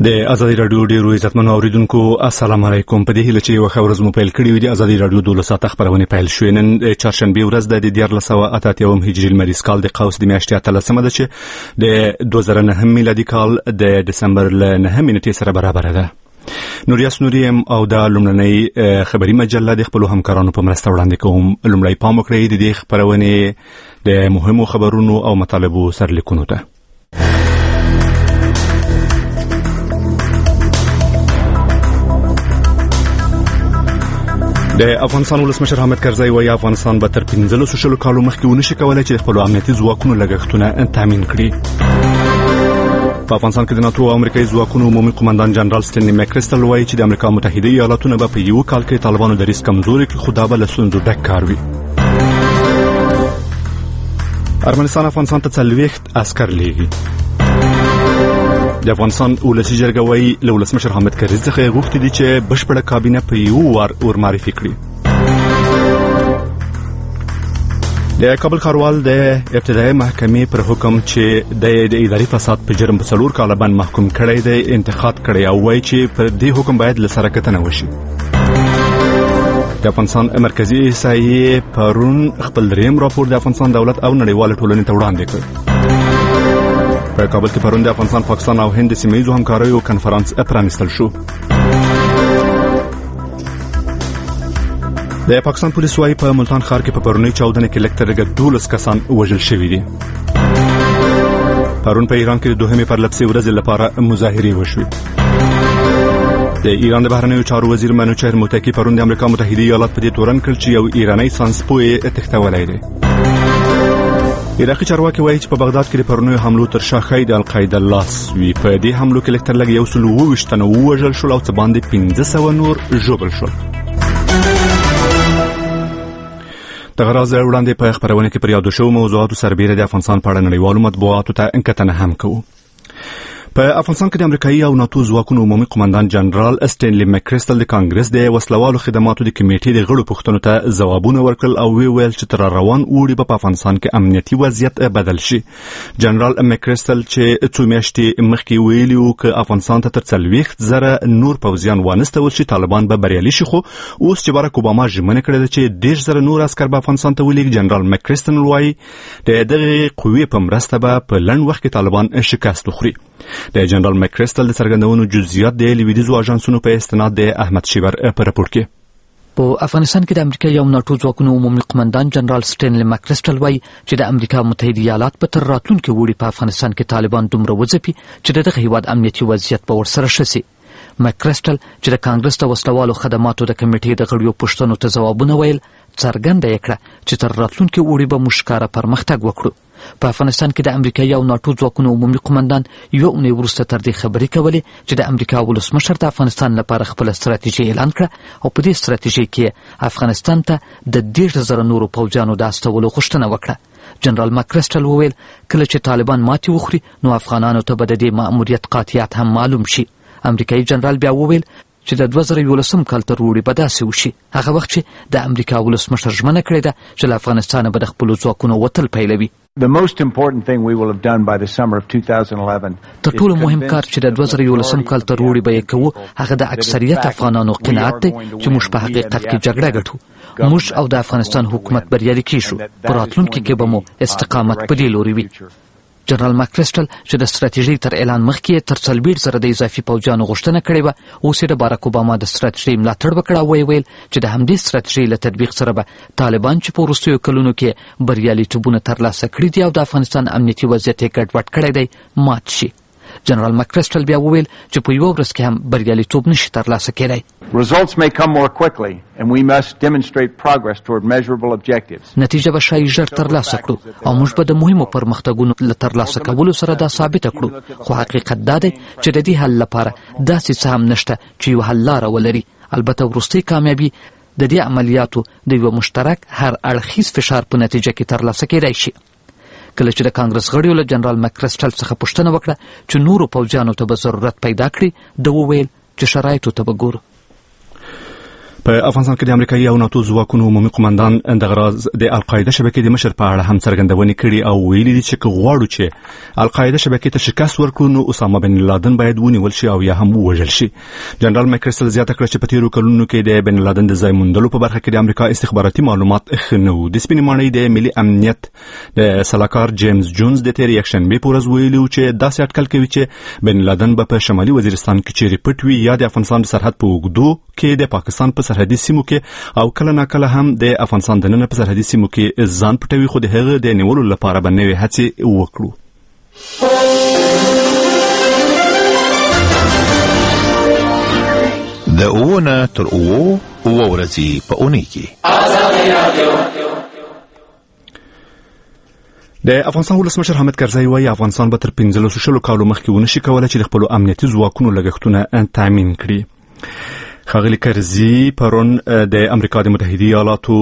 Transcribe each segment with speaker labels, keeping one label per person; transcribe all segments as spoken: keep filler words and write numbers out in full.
Speaker 1: د ازادي رادیو ډیرو عزتمنو اوریدونکو السلام علیکم. په دې هیله چې یو خبر زمو پیل کړی وي د ازادي رادیو دولس ساعته خبرونه پیل شوې. نن چهارشنبه ورځ د دیار لسوه اتاتیوم هجری المریز کال د قوس د میاشتې اتلسمه ده چې د دوه زره نهم میلادي کال د دسمبر ل نهمې نیټې سره برابر ده. نوریاس نوریم او د لومړنۍ خبري مجله د خپل همکارانو په مرسته وړاندې کوم. لومړی پام وکړئ د دې خبرونه د مهمو خبرونو او مطالبو سرلیکونو ته. د افغانستان ولسمشر حامد کرزی وايي افغانستان به تر پنځلسو شلو کالو مخکې ونشي کولای چې خپل امنیتي ځواکونو لګښتونه تامین کړي. په افغانستان کې د ناتو او امریکایي ځواکونو عمومي قومندان جنرال ستنلی مکریسټل وايي چې د امریکا متحده ایالاتونه به په یو کال کې طالبانو دریځ کمزوري کړي، خو دا به له ستونزو ډک کار وي. ارمنستان افغانستان ته څلوېښت عسکر لیږي. د افغانستان ولسي جرګه وايي له ولسمشر حامد کرزي څخه غوښتي دي چې بشپړه کابینه په یو وار ورمعرفي کړي. د کابل ښاروال د ابتدایي محکمې پر حکم چې د اداري فساد په جرم په څلور کاله باندې محکوم کړی دی انتقاد کړی او وايي چې پر دې حکم باید له سره کتنه وشي. د افغانستان مرکزی احصایې پرون خپل دریم راپور د افغانستان دولت او نړیوال ټولنې ته وړاندې کړ. په کابل کې پرون د افغانستان پاکستان او هند سیمه ییزو همکاریو کنفرانس پرانیستل شو. د پاکستان پولیس وايي په ملتان ښار کې په پرونی چاودنه کې لکټرګه دولس کسان وژل شوي دي. پرون په ایران کې د دوهمې پرلپسې ورځې لپاره مظاهرې وشوې. د ایران د بهرنیو چارو وزیر منوچهر موتکی پرون د امریکا متحده ایالات په دې تورن کړ چې یو ایرانی سانسپوی تښتولی دی. عراقي چارواکي وايي چې په بغداد کې د پرونیو حملو تر شا ښایي د القاعده لاس وي. په دې حملو کې لږ تر لږه یو سل اووه ویشت تنه ووژل شول او څه باندې پنځه سوه نور ژوبل شول. دغه راز وړاندې په خبرونه کې پر یادو شوو موضوعاتو سربیره د افغانستان په اړه نړیوالو مطبوعاتو ته کتنه هم کوو. په افغانستان کې د امریکایي او ناتو ځواکونو عمومي قومندان جنرال ستنلی مکریسټل د کانګرس د وسلوالو خدماتو د کمیټې د غړو پوښتنو ته ځوابونه ورکړل او وی ویل چې تر روان اوړي به په افغانستان کې امنیتي وضعیت بدل شي. جنرال مکریسټل چې څو میاشتې مخکې ویلي و چې افغانستان ته تر څلوېښت زره نور پوځیان وانستول شي طالبان به بریالي شي، خو اوس چې باراک اوباما ژمنه کړې ده چې دېرش زره نور عسکر به افغانستان ته ولېږي. جنرال مکریسټل وايي د دغې قوې په مرسته به په لنډ وخت کې طالبان شکست وخوري. د جنرال مکریسټل د څرګندونو جزئیات د لویدیځو اژانسونو په استناد د احمد شیور په راپور کې.
Speaker 2: په افغانستان کې د امریکا یو ناتو ځواکونو عمومي قومندان جنرال ستنلی مکریسټل وايي چې د امریکا متحده ایالات په تر راتلونکي وړي په افغانستان کې طالبان دومره وځپي چې دغه هیواد امنیتي وضعیت به ورسره ښه شي. مکریسټل چې د کانګرس د وسلوالو خدماتو د کمیټې د غړیو پوښتنو ته ځوابونه ویل څرګنده یې کړه چې تر راتلونکي وړي به موږ ښکاره پرمختګ وکړو. په افغانستان کې د امریکایي او ناتو ځواکونو عمومي قومندان یوه اونۍ وروسته تر دې خبرې کولې چې د امریکا ولسمشر د افغانستان لپاره خپله ستراتیژي اعلان کړه او په دې ستراتیژۍ کې افغانستان ته د دېرش زره نورو پوځیانو د استولو غوښتنه وکړه. جنرال مکریسټل وویل کله چې طالبان ماتې وخوري نو افغانانو ته به د دې مأموریت قاطعیت هم معلوم شي. امریکایي جنرال بیا وویل چې د دوه زره یولسم کال تر وړي به داسې وشي هغه وخت چې د امریکا ولسمشر ژمنه کړې ده چې له افغانستانه به د خپلو ځواکونو وتل پیلوي. تر ټولو مهم کار چې د دوه زره یولسم کال تر وړي به یې کوو هغه د اکثریت افغانانو قناعت دی چې موږ په حقیقت کې جګړه ګټو. موږ او د افغانستان حکومت بریالي کیږو. په راتلونکي کې به مو استقامت په دې لوري وي. جنرال مکریسټل چې د ستراتیژۍ تر اعلان مخکې تر څلوېښت زره د اضافي پوځیانو غوښتنه کړې وه اوس یې د باراک اوباما د ستراتیژۍ ملاتړ وکړ او ویل چې د همدې ستراتیژۍ له تطبیق سره به طالبان چې په وروستیو کلونو کې بریالیتوبونه ترلاسه کړي دي او د افغانستان امنیتي وضعیت یې ګډوډ کړی دی مات شي. جنرال مکریسټل بیا وویل چې په یوه ورځ کې هم بریالیتوب نشي ترلاسه کېدی. نتیجه به ښایي ژر ترلاسه کړو او موږ به د مهمو پرمختګونو له ترلاسه کولو سره دا ثابته کړو، خو حقیقت دا دی چې د دې حل لپاره داسې څه هم نشته چې یو حل لاره ولري. البته وروستۍ کامیابي د دې عملیاتو د یوه مشترک هر اړخیز فشار په نتیجه کې ترلاسه کېدای شي. کله چې د کانګرس غړیو له جنرال مکریسټل څخه پوښتنه وکړه چې نورو پوځیانو ته به ضرورت پیدا کړي ده وویل چې شرایطو ته به ګورو.
Speaker 1: په افغانستان کې د امریکایي او ناتو ځواکونو عمومي قومندان د غراز د القاعده شبکې د مشر په اړه هم څرګندونې کړي او ویلي دي چې غواړو چې القاعده شبکې ته شکست ورکړو نو اسامه بن لادن باید ونیول شي او یا هم ووژل شي. جنرال ماکرسټل زیاته کړه چې په تیرو کلونو کې د بن لادن د ځای موندلو په برخه کې د امریکا استخباراتي معلومات ښه نه وو. د سپینې ماڼۍ د ملي امنیت د سلاکار جیمز جونز د تیر یکشنبه په ورځ ویلي چې داسې اټکل کوي چې بن لادن به په شمالي وزیرستان کې چیرې پټ وي یا د افغانستان د سرحد په اوږدو کې د پاکستان په سرحدي سیمو کې او کله ناکله هم د افغانستان د نن په سرحدي سیمو کې ځان پټوي، خو د هغه د نیولو لپاره به نوې هڅې وکړو.
Speaker 3: د اوونه تر اوو اوه ورځې په اونۍ کې
Speaker 1: د افغانستان ولسمشر حامد کرزي وايي افغانستان به تر پنځلسو شلو کالو مخکې ونه شي کولای چې د خپل امنیتي ځواکونو لګښتونه تامین کړي. خاغلی کرزي پرون د امریکا د متحده ایالاتو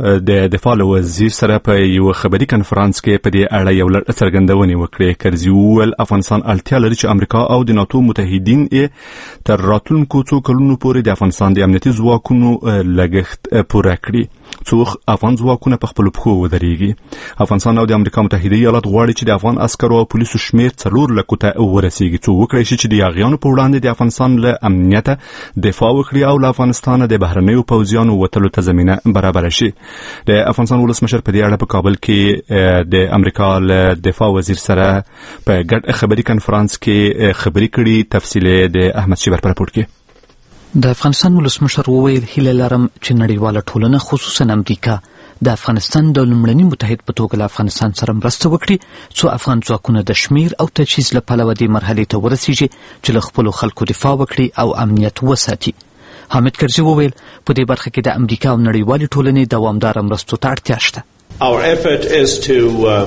Speaker 1: د دفاع وزیر سره په یو خبري کنفرانس کې په دې اړه یو لړ څرګندونې وکړې. کرزي وویل افغانستان اړتیا لري چې امریکا او د ناتو متحدین یې تر راتلونکو څو کلونو پورې د افغانستان د امنیتي ځواکونو لګښت پوره کړي څو افغان ځواکونه په خپل پښو ودرېږي. افغانستان او د امریکا متحده ایالات غواړي چې د افغان عسکرو او پولیسو شمیر څلور لکو ته ورسیږي څو وکړي شي چې د یاغیانو په وړاندې د افغانستان له امنیته دفاع وکړي او له افغانستان د بهرنیو پوځیانو وتلو ته زمینه برابر شي. د افغانستان ولسمشر په دې اړه په کابل کې د امریکا له دفاع وزیر سره په ګډ خبري کنفرانس کې خبري کړي. تفصیل د احمد شیبر پر راپور کې.
Speaker 2: د افغانستان ولسمشر وویل هیله لرم چې نړیواله ټولنه خصوصا امریکا د افغانستان د لومړني متحد په توګه له افغانستان سره مرسته وکړي څو افغان ځواکونه د شمیر او تجهیز له پلوه دې مرحلې ته ورسیږي چې له خپلو خلکو دفاع وکړي او امنیت وساتي. حامد کرزي وویل په دې برخه کې د امریکا او نړیوالې ټولنې دوامداره مرستو ته اړتیا شته.
Speaker 4: Our effort is to uh,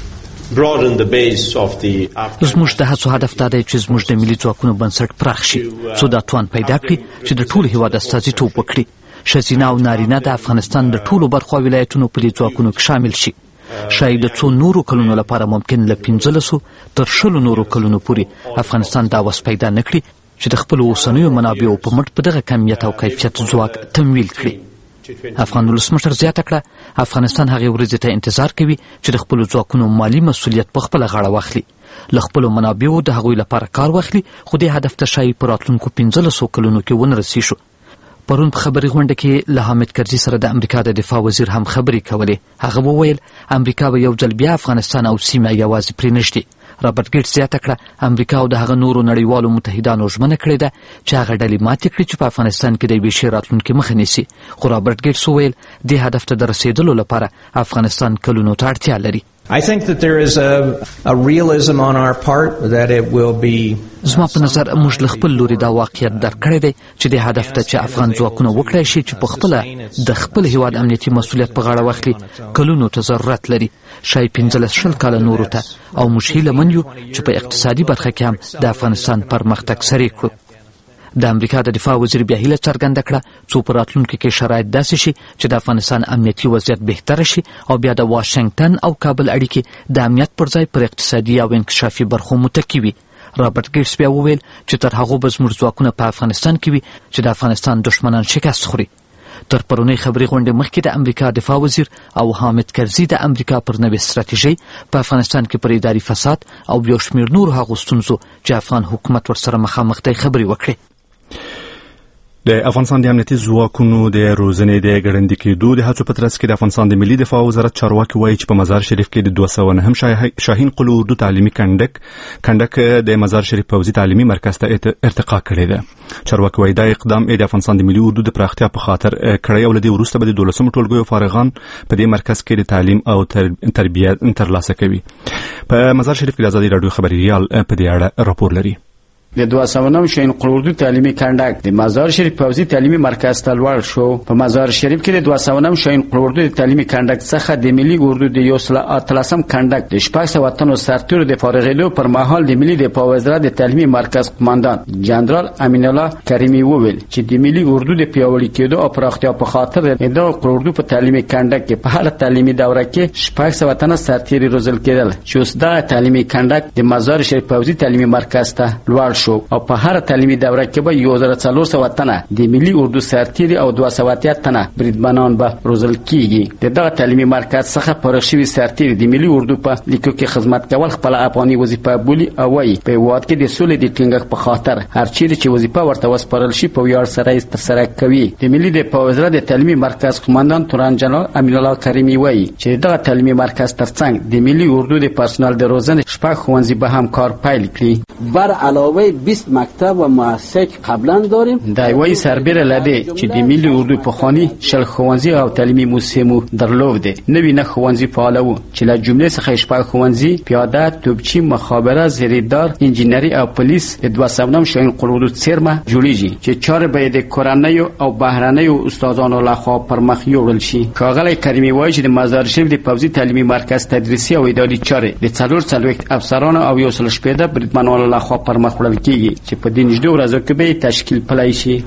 Speaker 4: broaden the base of the
Speaker 2: زموږ د هڅو هدف دا دی چې زموږ د ملي ځواکونو بنسټ پراخ شي څو دا توان پیدا کړي چې د ټول هیواد استازیتوب وکړي. ښځینه او نارینه د افغانستان د ټولو برخو او ولایتونو په دې ځواکونو کې شامل شي. شاید د څو نورو کلونو لپاره ممکن له پنځلسو تر شلو نورو کلونو پورې افغانستان دا وس پیدا نه کړي چې د خپل اوسنیو منابعو په مټ په دغه کمیت او کیفیت ځواک تمویل کړي. افغان ولسمشر زیاته کړه افغانستان هغې ورځې ته انتظار کوي چې د خپلو ځواکونو مالي مسؤلیت په خپله غاړه واخلي، له خپلو منابعو د هغوی لپاره کار واخلي، خو دې هدف ته ښایي په راتلونکو پنځلسو کلونو کې ونه رسیږو. پرون په خبري غونډه کې له حامد کرزي سره د امریکا د دفاع وزیر هم خبرې کولې. هغه وویل امریکا به یو ځل بیا افغانستان او سیمه یوازې پرېنږدي. رابرټ ګیټس زیاته کړه امریکا او د هغه نورو نړیوالو متحدانو ژمنه کړې ده چې هغه ډلې ماتې کړي چې په افغانستان کې د یوې ښې راتلونکي مخه نیسي. خو رابرټ ګیټس وویل دې هدف ته د رسېدلو لپاره افغانستان کلونو ته اړتیا لري.
Speaker 5: I think that there is a, a realism on our part that it will be
Speaker 2: زما په نظر موږ له خپل لوري دا واقعیت درک کړی دی چې د هدف ته چې افغان ځواکونه وکړای شي چې په خپله د خپل هیواد امنیتي مسؤلیت په غاړه واخلي کلونو ته ضرورت لري، شاید پنځلس شل کاله نورو ته، او موږ هیله من یو چې په اقتصادي برخه کې هم د افغانستان پرمختګ سریع کړو. د امریکا د دفاع وزیر بیا هیله څرګنده کړه څو په راتلونکي کې شرایط داسې شي چې د افغانستان امنیتي وضعیت بهتره شي او بیا د واشنګټن او کابل اړیکې د امنیت پر ځای پر اقتصادي او انکشافي برخو متکي وي. رابرټ ګیټس بیا وویل چې تر هغو به زموږ ځواکونه په افغانستان کې وي چې د افغانستان دښمنان شکست خوري. تر پرونۍ خبري غونډې مخکې د امریکا دفاع وزیر او حامد کرزي د امریکا پر نوې ستراتیژۍ په افغانستان کې پر اداري فساد او یو شمېر نورو هغو ستونزو چې افغان حکومت ورسره مخامخ دی خبرې وکړې.
Speaker 1: د افغانستان د امنیتي ځواکونو د روزنې د ګړندي کېدو د هڅو په ترڅ کې د افغانستان د ملي دفاع وزارت چارواکي وایي چې په مزار شریف کې د دوه سوه نهم شاهین قلو اردو تعلیمي کنډک کنډک د مزار شریف پوځي تعلیمي مرکز ته ارتقا کړې ده. چارواکي وایي دا اقدام د افغانستان د ملي اردو د پراختیا په خاطر کړی او له دې وروسته به د دولسمو ټولګیو فارغان په دې مرکز کې د تعلیم او تربیه ترلاسه کوي. په مزار شریف کې د ازادي راډیو خبريال په دې اړه راپور لري.
Speaker 6: د دوه سوه نهم شاهین قلو اردو تعلیمي کنډک د مزار شریف پوځي تعلیمي مرکز ته لوړ شو. په مزار شریف کې د دوه سوه نهم شاهین قلو اردو تعلیمي کنډک څخه د ملي اردو د یو سل اتلسم کنډک د شپږ سوه تنو سرتیرو د فارغېدو پر مهال د ملي دفاع وزارت د تعلیمي مرکز قومندان جنرال امین الله کریمي وویل چې د ملي اردو د پیاوړي کېدو او پراختیا په خاطر د قلو اردو په تعلیمي کنډک کې په هر تعلیمي دوره کې شپږ سوه تنه سرتیري روزل کېدل چې اوس دا تعلیمي کنډک د مزار شریف پوځي تعلیمي مرکز ته لوړ شو او په هر تعلیمي دوره کې به یو زره څلور سوه تنه د ملي اردو سرتیري او دوه سوه اتیا تنه بریدمنان به روزل کیږي. د دغه تعلیمي مرکز څخه فارغ شوي سرتیري د ملي اردو په لیکو کې خدمت کول خپل افغاني وظیفه بولي او وايي په هیواد کې د سولې د ټینګښت په خاطر هر چیرې چې وظیفه ورته وسپارل شي په ویاړ سره یې ترسره کوي. د ملي دفاع وزارت د تعلیمي مرکز قومندان تورن جنرال امین الله کریمی وايي چې دغه تعلیمي مرکز ترڅنګ د ملي اردو د پرسونل د روزنې شپږ ښوونځي به هم کار پیل کړي.
Speaker 7: بر علاوه بیست مکتب و مؤسسه که قبلا داریم.
Speaker 6: د وایي سربیره لده چې د ملي اردو پخوانی شل ښوونځي او تعلیمي موسسې درلودې. نوي نه ښوونځي فعال وو چې له جملې څخه شپږ ښوونځي پیاده، توپچي، مخابره، زیریدار، انجینري او پولیس د دوه سوه نهم شاهین قلعهدود څیرمه جوړیږي چې چارې به د کورنیو او بهرنیو استادانو لخوا پر مخ یوړل شي. ښاغلی کریمي وایي چې د مزار شریف د پوځي تعلیمي مرکز تدریسي او اداري چارې د څلور څلوېښت افسرانو او یو سل شپېته بریدمنانو لخوا پر مخ وړل کیږي چې په دې نږدې ورځو کې به تشکیل پلی شي.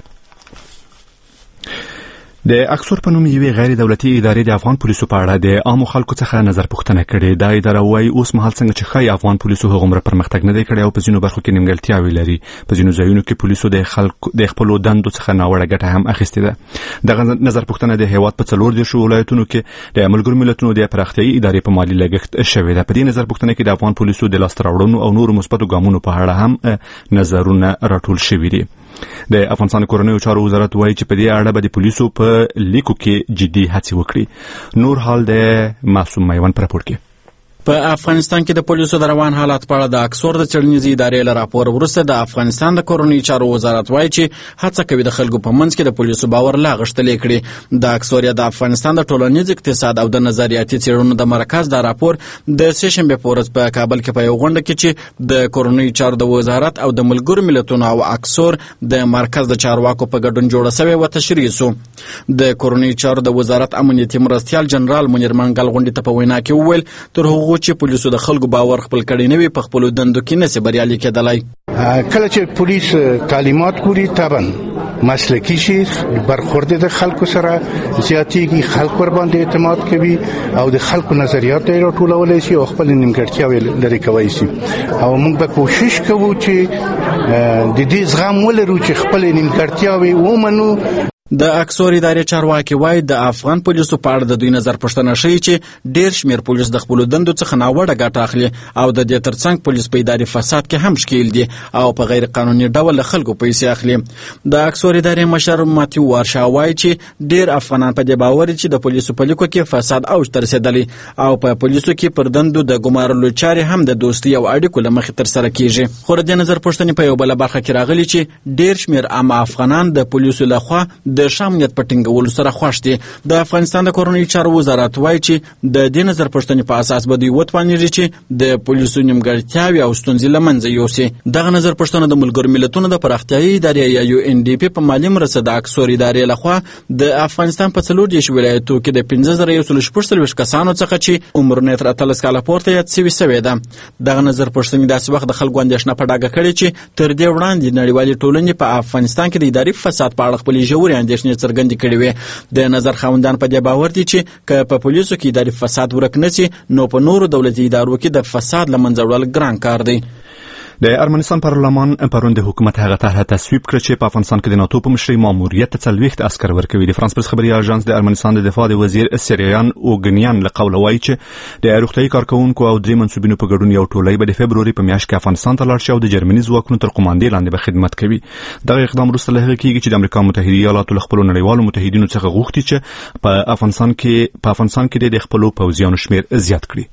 Speaker 1: د اکسور په نوم یوې غیر دولتي ادارې د افغان پولیسو په اړه د عامو خلکو څخه نظر پوښتنه کړې. دا اداره وايي اوس مهال څنګه چې ښایي افغان پولیسو هغومره پرمختګ نه دی کړی او په ځینو برخو کې نیمګړتیاوې لري. په ځینو ځایونو کې پولیسو د خلکو د خپلو دندو څخه ناوړه ګټه هم اخیستې ده. دغه نظر پوښتنه د هیواد په څلور دېرشو ولایتونو کې د ملګرو ملتونو د پراختیایي ادارې په مالي لګښت شوې ده. په دې نظر پوښتنه کې د افغان پولیسو د لاسته راوړنو او نورو مثبتو ګامونو په اړه هم نظرونه راټول شوي دي. د افغانستان کورنیو چارو وزارت وایي چې په دې اړه به د پولیسو په لیکو کې جدي هڅې وکړي. نور حال د معصوم میوند پر راپور کې.
Speaker 8: په افغانستان کې د پولیسو د روان حالات په اړه د اکسور د څېړنیزې ادارې له راپور وروسته د افغانستان د کورنیو چارو وزارت وایي چې هڅه کوي د خلکو په منځ کې د پولیسو باور لا غښتلی کړي. د اکسوریا د افغانستان د ټولنیز اقتصاد او د نظریاتي څېړنو د مرکز دا راپور د سه شنبې په ورځ په کابل کې په یو غونډه کې چې د کورنیو چارو د وزارت او د ملګرو ملتونو او اکسور د مرکز د چارواکو په ګډون جوړه شوې و تشریح سو. د کورنیو چارو د وزارت امنیتي مرستیال جنرال منیر منګل غونډې ته په وینا کې وویل تر هغو چې پولیسو د خلکو باور خپل کړی نه وي په خپلو دندو کې نشي بریالي کېدلی.
Speaker 9: کله چې پولیس تعلیمات ګوري طبعا مسلکی شي برخورد د خلکو سره زیاتېږي، خلک ور باندې اعتماد کوي او د خلکو نظریات یې راټولولی شي او خپل نیمګړتیاوې لرې کولی شي. او موږ به کوشش کوو چې د دې زغم ولرو چې خپل نیمګړتیاوې ومنو.
Speaker 8: د اکسور ادارې چارواکي وایي د افغان پولیسو په اړه د دوی نظر پوښتنه ښیي چې ډېر شمېر پولیس د خپلو دندو څخه ناوړه ګټه اخلي او د دې ترڅنګ پولیس په اداري فساد کې هم ښکیل دي او په غیر قانوني ډول له خلکو پیسې اخلي. د اکسور ادارې مشر ماتیو وارشا وایي چې ډېر افغانان په دې باور دي چې د پولیسو په لیکو کې فساد اوج ته رسېدلی او په پولیسو کې پر دندو د ګمارلو چارې هم د دوستۍ او اړیکو له مخې ترسره کیږي. خو د دې نظر پوښتنې په یو بله برخه کې راغلي چې ډېر شمېر عامه افغانان د پولیسو لخوا د ښه امنیت په ټینګولو سره خوښ دي. د افغانستان د کورنیو چارو وزارت وایي چې د دې نظر پوښتنې په اساس به دوی وتوانیږي چې د پولیسو نیمګړتیاوې او ستونزې له منځه یوسي. دغه نظر پوښتنه د ملګرو ملتونو د پراختیایي ادارې یا یو ان ډي پي په مالي مرسته د اکسور ادارې لخوا د افغانستان په څلور دېرش ولایتو کې د پنځه زره یو سل شپږ څلوېښت کسانو څخه چې عمرونه یې تر اتلس کاله پورته یاد سوي سوې ده. دغه نظر پوښتنې داسې وخت د خلکو اندېښنه په ډاګه کړې چې تر دې وړاندې نړیوالې ټولنې په افغانستان کې د اداري فساد په اړه خپلې ژورې اندېښنې څرګندې کړې وې. د نظر خاوندان په دې باور دي چې که په پولیسو کې اداري فساد ورک نشي نو په نورو دولتي ادارو کې د فساد له منځه وړل ګران کار دی.
Speaker 1: د ارمنستان پارلمان پرون د حکومت هغه طرحه تصویب کړ چې په افغانستان کې د ناتو په مشرۍ ماموریت ته څلوېښت عسکر ورکوي. د فرانس پرس خبري اژانس د ارمنستان د دفاع د وزیر سریان اوګنیان له قوله وایي چې د روغتیايي کارکوونکو او درې منصوبینو په ګډون یو ټولۍ به د فبروري په میاشت کې افغانستان ته لاړ شي او د جرمني ځواکونو تر قوماندې لاندې به خدمت کوي. دغه اقدام وروسته له هغه کېږي چې د امریکا متحده ایالاتو له خپلو نړیوالو متحدینو څخه غوښتي چې په افغانستان کې په افغانستان کې د خپلو پوځیانو شمېر زیات کړي.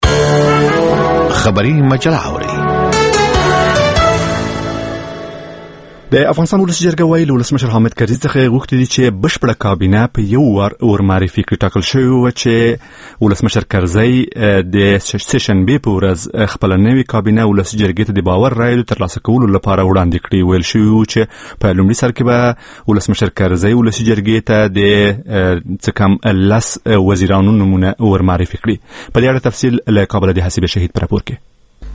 Speaker 3: خبري مجله اوري.
Speaker 1: د افغانستان ولسي جرګه وایي له ولسمشر حامد کرزي څخه غوښتي دي چې بشپړه کابینه په یو وار ورمعرفي کړي. ټاکل شوی و چې ولسمشر کرزي د سه شنبې په ورځ خپله نوې کابینه ولسي جرګې ته د باور رایو ترلاسه کولو لپاره وړاندې کړي. ویل شوي و چې په لومړي سر کې به ولسمشر کرزي ولسي جرګې ته د څه کم لس وزیرانو نومونه ورمعرفي کړي. په دې اړه تفصیل له کابله د حسیب شهید په راپور کې.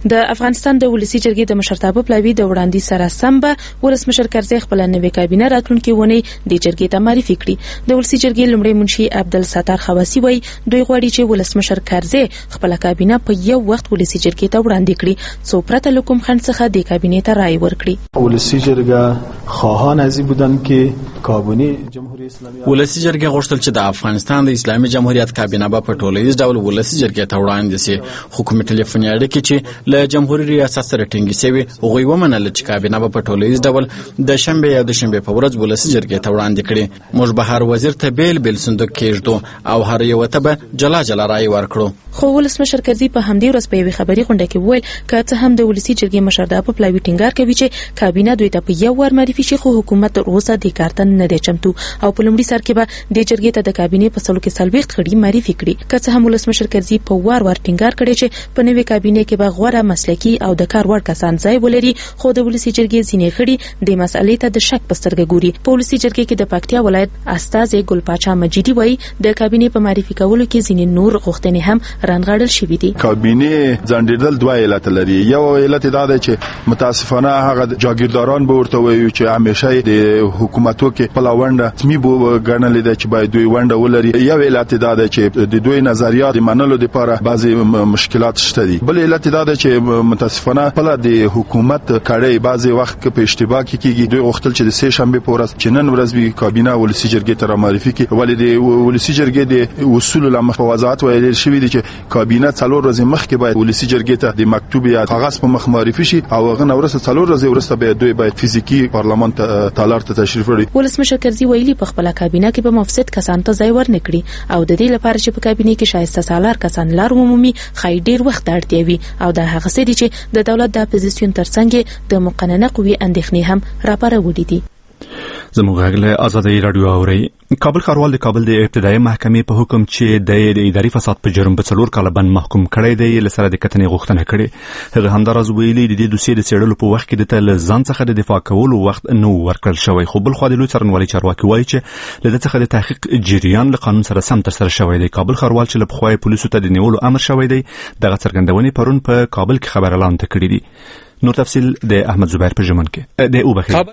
Speaker 10: د افغانستان د ولسی جرګې د مشرتابه پلاوی د وړاندې سره سم به ولسمشر کرزی خپل نوې کابینه راتلونکي ونی د جرګې ته معرفي کړي. د ولسی جرګې لومړی منشي عبدالستار خواسی وایي دوی غواړي چې ولسمشر کرزی خپل کابینه په یو وخت ولسی جرګې ته وړاندې کړي څو پرته له کوم خنډ څخه د کابینې ته رای ورکړي.
Speaker 11: ولسی جرګه خواهان ازی بودن که کابینه جمهوری اسلامی
Speaker 8: ولسی جرګه غوښتل چې د افغانستان د اسلامي جمهوریت کابینه به په ټولیز ډول ولسی جرګې ته وړاندې شي. حکومت ټلیفوني اړیکې چې له جمهوریت ریاست سره ټینګې شوي هغوی ومنله چې کابینه به په ټولیز ډول د شنبې یا د شنبې په ورځ ولسي جرګې ته وړاندې کړي. موږ به هر وزیر ته بیل بیل صندوق کېږدو او هر یو ته به جلا جلا رای ورکړو.
Speaker 10: خو ولسمشر کرزی په همدې ورځ په یوې خبري غونډه کې وویل که څه هم د ولسي جرګې مشرتابه پلاوي ټینګار کوي چې کابینه دوی ته په یو ور معرفي شي خو حکومت تر اوسه د کارتن نه دی چمتو او په لومړي سر کې به د جرګې ته د کابینې په سلو کې څلوېښت غړي معرفي کړي. که څه هم ولسمشر کرزی په وار وار ټینګار کړی چې په نوې کابینې کې به غوره مسلکي او د کار وړ کسان ځای ولري خو د ولسي جرګې ځینې غړي د مسئلې ته د شک په سترګه ګوري. په ولسي جرګې کې د پکتیا ولایت استازي ګل پاچا مجیدي وایي د کابینې په معرفي کولو کې ځینې نور غوښتنې هم رانغاړل شوي دي.
Speaker 12: کابینې ځنډېدل دوه علت لري. یو علت دا دی چې متاسفانه هغه جاګیرداران به ورته وایي چې همیشه د حکومتو کې خپله ونډه رسمي به ګڼلې ده چې باید دوی ونډه ولري. یو علت دا دی چې د دوی نظریات د منلو لپاره بعضې مشکلات شته دي. بل علت دا دی چې متاسفانه خپله د حکومت کړۍ بعضې وخت کې په اشتباه کې کېږي. دوی غوښتل چې د سې شنبې په ورځ چې نن ورځ وي کابینه ولسي جرګې ته رامعرفي کړي ولې د ولسي جرګې د اصولو له مخې په وضاحت ویل شوي دي چې کابینه څلور ورځې مخکې باید ولسي جرګې ته د مکتوب یا کاغذ په مخ معرفي شي او هغه نه وروسته څلور ورځې وروسته به دوی باید فزیکي پارلمان ته تالار ته تشریف وړي.
Speaker 10: ولسمشر کرزي ویلي په خپله کابینه کې به مفسد کسان ته ځای ورنکړي او د دې لپاره چې په کابینه کې شایسته سالار کسان لار ومومي خای ډیر وخت اړتیا وي او دا هغه څه دي چې د دولت د اپوزیسیون ترڅنګ د مقننه قوې اندېښنې هم راپارولې دي.
Speaker 1: زموږ غږ له ازادۍ راډیو اورئ. کابل ښاروال د کابل د ابتدایي محکمې په حکم چې د اداري فساد په جرم په څلور کاله بند محکوم کړی دی له سره د کتنې غوښتنه کړې. هغه همداراز ویلي د دې دوسیې د څېړلو په وخت کې د ته له ځان څخه د دفاع کولو وخت نه ورکړل شوی. خو بل خوا د لوی څارنوالۍ چارواکي وایي چې له ده څخه د تحقیق جریان له قانون سره سم ترسره شوی دی. کابل ښاروال چې له پخوا یې پولیسو ته د نیولو امر شوی دی دغه څرګندونې پرون په کابل کې خبر اعلان کړي دي. نور تفصیل د احمد زبیر په ژمن کې د اوبخیر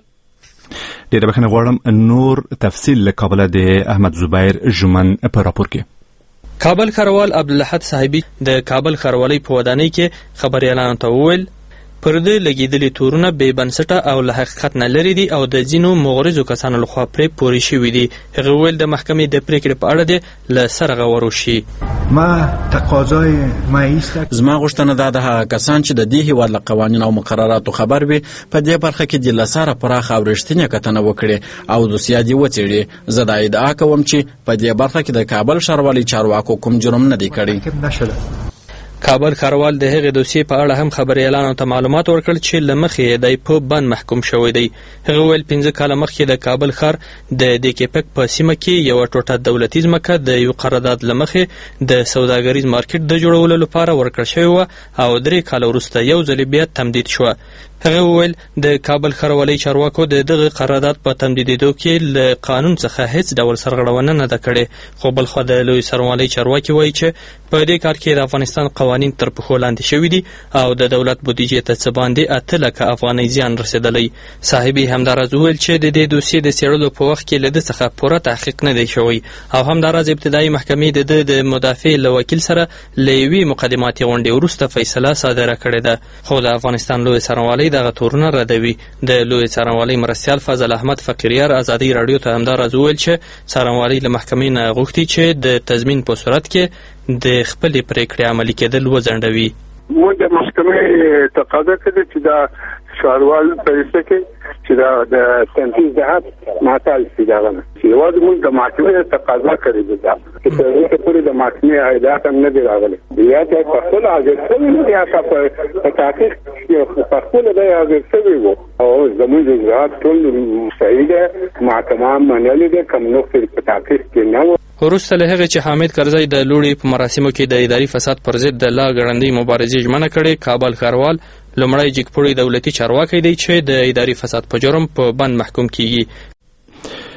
Speaker 1: ډېره بخښنه غواړم. نور تفصیل له کابله د احمد زبیر ژمن په راپور کې.
Speaker 13: کابل ښاروال عبدالحد صاحبي د کابل ښاروالۍ په ودانۍ کې خبري اعلان ته وویل پر دې لګېدلې تورونه بې بنسټه او له حقیقت نه لرې دي او د ځینو مغرضو کسانو لخوا پرې پورې شوي دي. هغه وویل د محکمې د پرېکړې په اړه دې له سره غور وشي.
Speaker 11: ما تقاضای ما ایست
Speaker 8: زما غوښتنه دا د هغه کسان چې د دې هېواد له قوانینو او مقرراتو خبر وي په دې برخه کې د له سره پراخه او رښتینې کتنه وکړي او دوسیه دې وڅېړي. زه دا ادعا کوم چې په دې برخه کې د کابل ښاروالۍ چارواکو کوم جرم نه دی کړی.
Speaker 13: کابل ښاروال د هغې دوسیې په اړه هم خبري اعلان ته معلومات ورکړل چې له مخې دی په بند محکوم شوی دی. هغه ویل پنځه کاله مخکې د کابل ښار د دیکېپک په سیمه کې یوه ټوټه دولتي ځمکه د یو قرارداد له مخې د سوداګریز مارکیټ د جوړولو لپاره ورکړل شوې وه او درې کاله وروسته یو ځلې بیا تمدید شوه. هغه وویل د کابل ښاروالۍ چارواکو د دغه قرارداد په تمدیدېدو کې له قانون څخه هیڅ ډول سرغړونه نه ده کړې. خو بلخوا د لوی څارنوالۍ چارواکي وایي چې په دې کار کې د افغانستان قوانین تر پښو لاندې شوي دي او د دولت بودیجې ته څه باندې اته لکه افغانۍ زیان رسېدلی. صاحبي همداراز وویل چې د دې دوسیې د څېړلو په وخت کې له ده څخه پوره تحقیق نه دی شوی او همداراز ابتدایي محکمې د ده د مدافع له وکیل سره له یوې مقدماتي غونډې وروسته فیصله صادره کړې ده. خو د افغانستان لوی څارنوالۍ دغه تورونه ردوي. د لوی څارنوالۍ مرستیال فضل احمد فقیریار ازادۍ راډیو ته همداراز وویل چې څارنوالۍ له محکمې نه غوښتي چې د تضمین په صورت کې د خپلې پرېکړې عملي کېدل وځنډوي.
Speaker 14: موږ د محکمې تقاضا کړې چې دا ښاروال فیصله کوي چې دا د تنفیذ جهات معطل شي. دا نه چې یوازې موږ د محکمې تقاضا کړې ده چې تر اوسه پورې د محکمې هدایت هم نه دی راغلی. یا ته په خپل حاضر شوي نه یا په تحقیق په خپل دی حاضر شوي وو او زموږ اجراءات ټول صحیح دی. محکمه منلې ده کوم نقطې په تحقیق کې نه وو.
Speaker 13: وروسته له هغې چې حامد کرزی د لوړې په مراسمو کې د اداري فساد پر ضد د لا ګړندۍ مبارزې ژمنه کړې، کابل ښاروال لومړی جګپوړی دولتي چارواکی دی چې د اداري فساد په جرم په بند محکوم کیږي.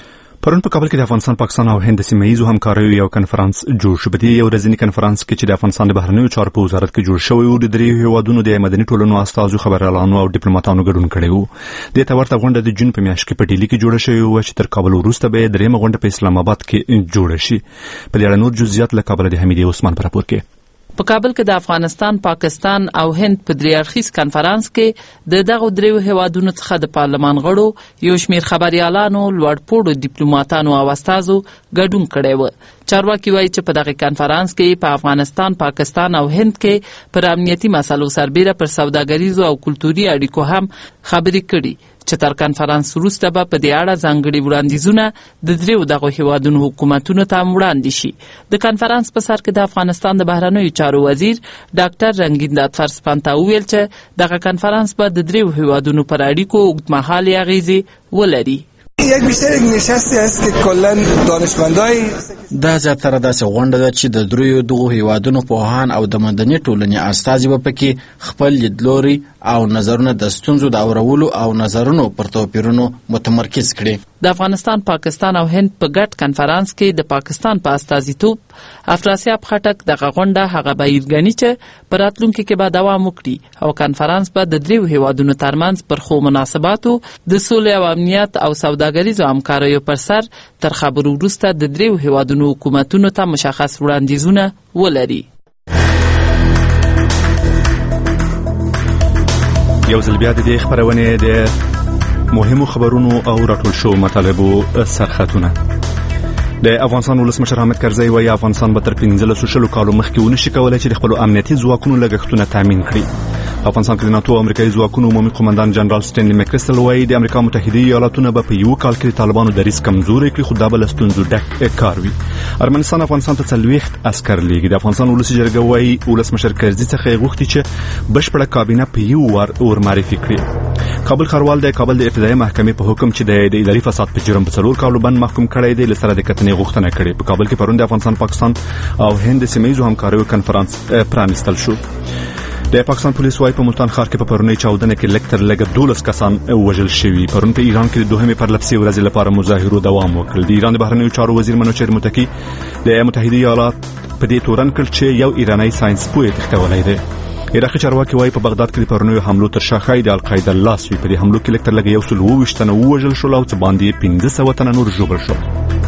Speaker 1: پرون په کابل کې د افغانستان پاکستان او هند سیمه ییزو همکاریو یو کنفرانس جوړ شو. په دې یو ورځني کنفرانس کې چې د افغانستان د بهرنیو چارو په وزارت کې جوړ شوی و، د دریو هیوادونو د مدني ټولنو استازو، خبريالانو او ډیپلوماټانو ګډون کړی و. د ته ورته غونډه د جون په میاشت کې په ډیلی کې جوړه شوې و چې تر کابل وروسته به درېمه غونډه په اسلام آباد کې جوړه شي. په دې اړه نور جزئیات له کابل د حمیدې عثمان پر راپور کې.
Speaker 15: په کابل کې د افغانستان، پاکستان او هند په درې اړخیز کنفرانس کې د دغه دریو هیوادونو څخه د پارلمان غړو، یو شمېر خبريالانو، لوړپوړو ډیپلوماټانو او استازو ګډون کړی و. چارواکي وایي چې په دغه کنفرانس کې په افغانستان، پاکستان او هند کې پر امنیتي مسلو سربېره پر سوداګریزو او کلتوري اړیکو هم خبرې کړي چې تر کنفرانس وروسته به په دې اړه ځانګړي وړاندیزونه د دریو دغه هیوادونو حکومتونو ته وړاندې شي. د کنفرانس په سر کې د افغانستان د بهرنیو چارو وزیر ډاکټر رنگین دادفر سپانتا وویل چې دغه کنفرانس به د دریو هیوادونو پر اړیکو اوږدمهالې اغیزې ولري.
Speaker 16: یک بیشتر یک نشستی است که کلن دانشمندای
Speaker 8: دا زیاتره داسې غونډه ده چې د دریو دغو هیوادونو پوهان او د مدني ټولنې استازي به پکې خپل لیدلوري او نظرونه د ستونزو د اورولو او نظرونو پر توپیرونو متمرکز کړي.
Speaker 15: د افغانستان، پاکستان او هند په ګډ کنفرانس کې د پاکستان په استازیتوب افراسیاب خټک دغه غونډه هغه بهیر ګڼي چې په راتلونکي کې به دوام وکړي او کنفرانس به د دریو هیوادونو ترمنځ پر ښو مناسباتو، د سولې او امنیت او سوداګریزو همکاریو پر سر تر خبرو وروسته د دریو هیوادونو حکومتونو ته مشخص وړاندیزونه ولري.
Speaker 1: یو ځل بیا د دې خبرونې د مهمو خبرونو او راټول شوو مطالبو سرخطونه. د افغانستان ولسمشر حامد کرزی وایي افغانستان به تر پنځلسو شلو کالو مخکې ونه شي کولی چې د خپلو امنیتي ځواکونو لګښتونه تامین کړي. په افغانستان کې د ناتو او امریکایي ځواکونو عمومي قومندان جنرال سټینلي مکریسټل وایي د امریکا متحده ایالاتونه به په یو کال کې د طالبانو دریځ کمزوری کړي، خو دا به له ستونزو ډک کار وي. ارمنستان افغانستان ته څلوېښت عسکر لیږي. د افغانستان ولسي جرګه وایي ولسمشر کرزي څخه یې غوښتي چې بشپړه کابینه په یو وار ورمعرفي کړي. کابل ښاروال د کابل د ابتدایي محکمې په حکم چې د اداري فساد په جرم په څلور کالو بند محکوم کړی دی له سره د کتنې غوښتنه کړې. په کابل کې پرون د افغانستان، پاکستان او هند سیمه ییزو همکاریو کنفرانس پرانیستل شو. د پاکستان پولیس وايي په ملتان ښار کې په پرونی چاودنه کې لکتر لګ دولس کسان وژل شوي. پرون په ایران کې د دوهمې پرلپسې ورځې لپاره مظاهرو دوام وکړ. د ایران د بهرنیو چارو وزیر منوچهر متکی د متحده ایالات په دې تورن کړ چې یو ایرانی ساينس پوه تښتولی دی. عراقي چارواکي وايي په بغداد کې د پرونیو حملو تر شا ښایي د القاعده لاس وي. په دې حملو کې لکتر لګ یو سل اووه ویشت تنه ووژل شول او څه باندې پنځه سوه تنه نور ژوبل شول.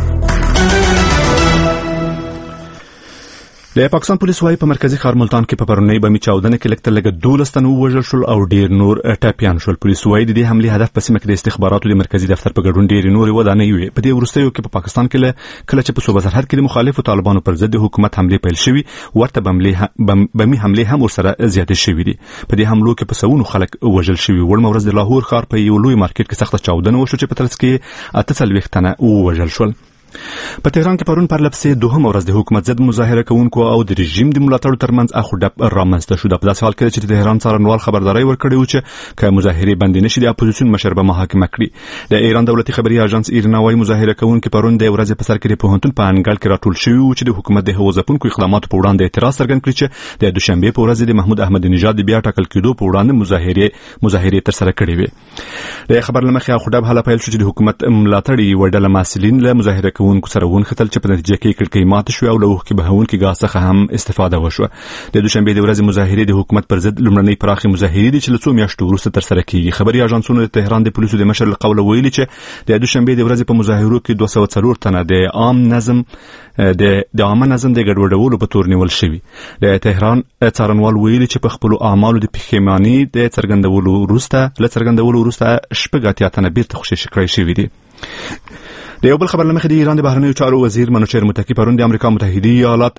Speaker 1: د پاکستان پولیس وايي په مرکزی ښار ملتان کې په پرونی بمي چاودنه کې لکتر لګ دولس تنه ووژل شول او ډیر نور ټاپیان شول. پولیس وايي د دې حملې هدف په سیمه کې د استخباراتو د مرکزی دفتر په ګډون ډیر نور ودانۍ وي. په دې وروستیو کې په پا پاکستان کې کله چې په صوبه سرحد کې د مخالفو طالبانو پر ضد حکومت حمله پیل شوي، ورته بمي حمله هم ورسره زیاتې شوې دي. په دې حملو کې په سوونو خلک وژل شوي. وړمه ورځ د لاهور ښار په یو لوی مارکیټ کې سخته چاودنه وشوه چې په ترڅ کې اته څلوېښت تنه ووژل شول. په تهران کې پرون پرلپسې دوهمه ورځ د حکومت ضد مظاهره کوونکو او د رژیم د ملاتړو ترمنځ اخو ډب رامنځته شو. په داسې حال کې چې د تهران څارنوال خبرداری ورکړی و چې که مظاهرې بندې نشي د اپوزیسیون مشر به محاکمه کړي. د ایران دولتي خبري اژانس ایرنا وايي مظاهره کوونکي پرون د ورځې په سر کې د پوهنتون په انګړ کې راټول شوي وو چې د حکومت د هغو ځپونکو اقداماتو په وړاندې اعتراض څرګند کړي چې د دوشنبه په ورځ د محمود احمد نژاد د بیا ټاکل کېدو په وړاندې مظاهرې مظاهرې ترسره کړې وې. د خبر لمخې اخو ډب حاله پیل شو چې د حکومت ملاتړي وډله مسؤلین له مظاهره کوونکو سره ونښتل چې په نتیجه کې کړکۍ ماته شوه او له اوښکې بهونکي ګاز څخه هم استفاده وشوه. د دوشنبه د ورځې مظاهرې د حکومت پر ضد لومړنۍ پراخې مظاهرې دي چې له څو میاشتو وروسته ترسره کیږي. خبري اژانسونو د تهران د پولیسو د مشر له قوله ویلي چې د دوشنبه د ورځې په مظاهرو کې دوه سوه څلور تنه د عام نظم د د عامه نظم د ګډوډولو په تور نیول شوي. د تهران څارنوال ویلي چې په خپلو اعمالو د پښیماني د څرګندولو وروسته له څرګندولو وروسته شپږ اتیا تنه بیرته خوشي کړای شوي دي. د یو بل خبر لمخې د ایران د بهرنیو چارو وزیر منوچهر متکی پرون د امریکا متحده ایالات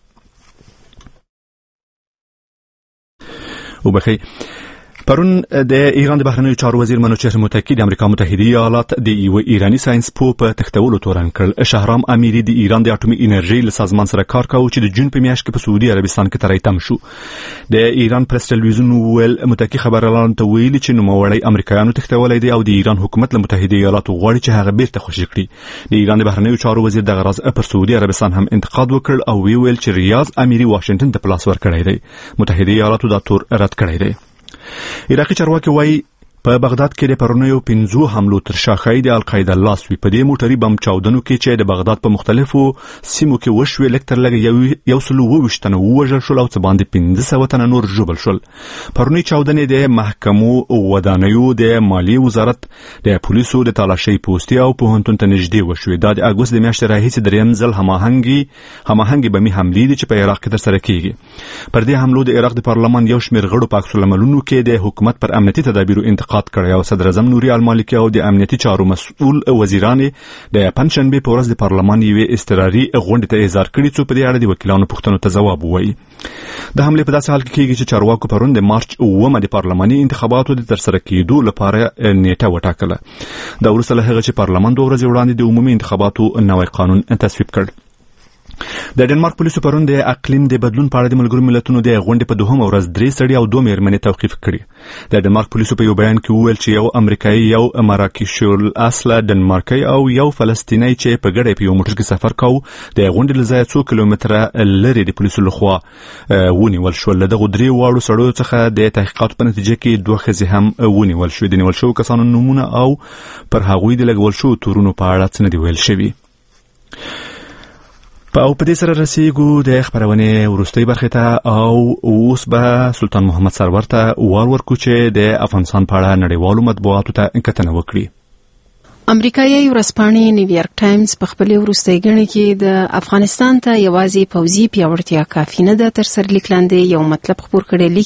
Speaker 1: وبخي پرون د ایران د بهرنیو چارو وزیر منوچهر متکی د امریکا متحده ایالات د یو ایرانی ساينس پوه په تښتولو تورن کړ. شهرام امیری د ایران د اټومي انرژي له سازمان سره کار کاوه چې د جون په میاشت کې په سعودي عربستان کې ترای تم شو. د ایران پریس ټلویزیون ویل متکی خبريالانو ته ویلي چې نوموړی امریکایانو تښتولای دی او د ایران حکومت له متحده ایالاتو غواړي چې هغه بیرته خوشي کړي. د ایران د بهرنیو چارو وزیر د غرض پر سعودي عربستان هم انتقاد وکړ او وی ویل چې ریاض امیری واشنگټن ته پلاس ور کړی دی. متحده ایالاتو دا تور رد کړی دی. عراقي چارواکي وايي په بغداد کې د پرونیو پنځو حملو تر شا ښایي د القاعده لاس وي. په دې موټري بم چاودنو کې چې د بغداد په مختلفو سیمو کې وشوې لږ تر لږه یو سل اووه ویشت تنه ووژل شول او څه باندې پنځه سوه تنه نور ژوبل شول. پرونی چاودنې د محکمو ودانیو د مالیې وزارت د پولیسو د تالاشۍ پوستې او پوهنتون ته نږدې وشوې. دا د اګوست د میاشتې راهیسې دریم ځل هماهنګي هماهنګي بمي حملې دي چې په عراق کې ترسره کیږي. پر دې حملو د عراق د پارلمان یو شمېر غړو په عکس العملونو کې د حکومت پر امنیتي تدابیرو انتقاد کړی او صدر اعظم نوري المالکي او د امنیتي چارو مسؤل وزیران د پنځشنبه په ورځ د پارلمان یوې اضطراري غونډې ته اظهار کړي چې په دې اړه د وکیلانو پوښتنو ته ځواب ووایي. د حملې په داسې حال کې کېږي چې چارواکو پرون د مارچ اوومه د پارلماني انتخاباتو د ترسره کېدو لپاره نیټه وټاکله. دا وروسته له هغه چې پارلمان دوه ورځې وړاندې د عمومي انتخاباتو نوی قانون تصویب کړ. د ډنمارک پولیسو پرون د اقلیم د بدلون په اړه د ملګرو ملتونو د غونډې په دوهمه ورځ درې سړي او دوه مېرمنې توقیف کړي. د ډنمارک پولیسو په یو بیان کې وویل چې یو امریکایي، یو مراکشي اصله ډنمارکي او یو فلسطینی چې په ګډه په یو موټر کې سفر کاوه د غونډې له ځایه څو کیلومتره لرې د پولیسو لخوا ونیول شول. له دغو درې واړو سړیو څخه د تحقیقاتو په نتیجه کې دوه ښځې هم ونیول شوې. د نیول شوو کسانو نومونه او پر هغوی د لګول شوو تورونو په اړه څه نه دي ویل شوي. او په دې سره رسیږو د خبرونې وروستۍ برخې ته او اوس به سلطان محمد سرور ته وار ورکو چې د افغانستان په اړه نړیوالو مطبوعاتو ته کتنه وکړي.
Speaker 17: امریکایي ورځپاڼې نیویارک ټایمز په خپلې وروستۍ ګڼې کې د افغانستان ته یوازې پوځي پیاوړتیا کافي نه ده تر سرلیک لاندې یو مطلب خپور کړی.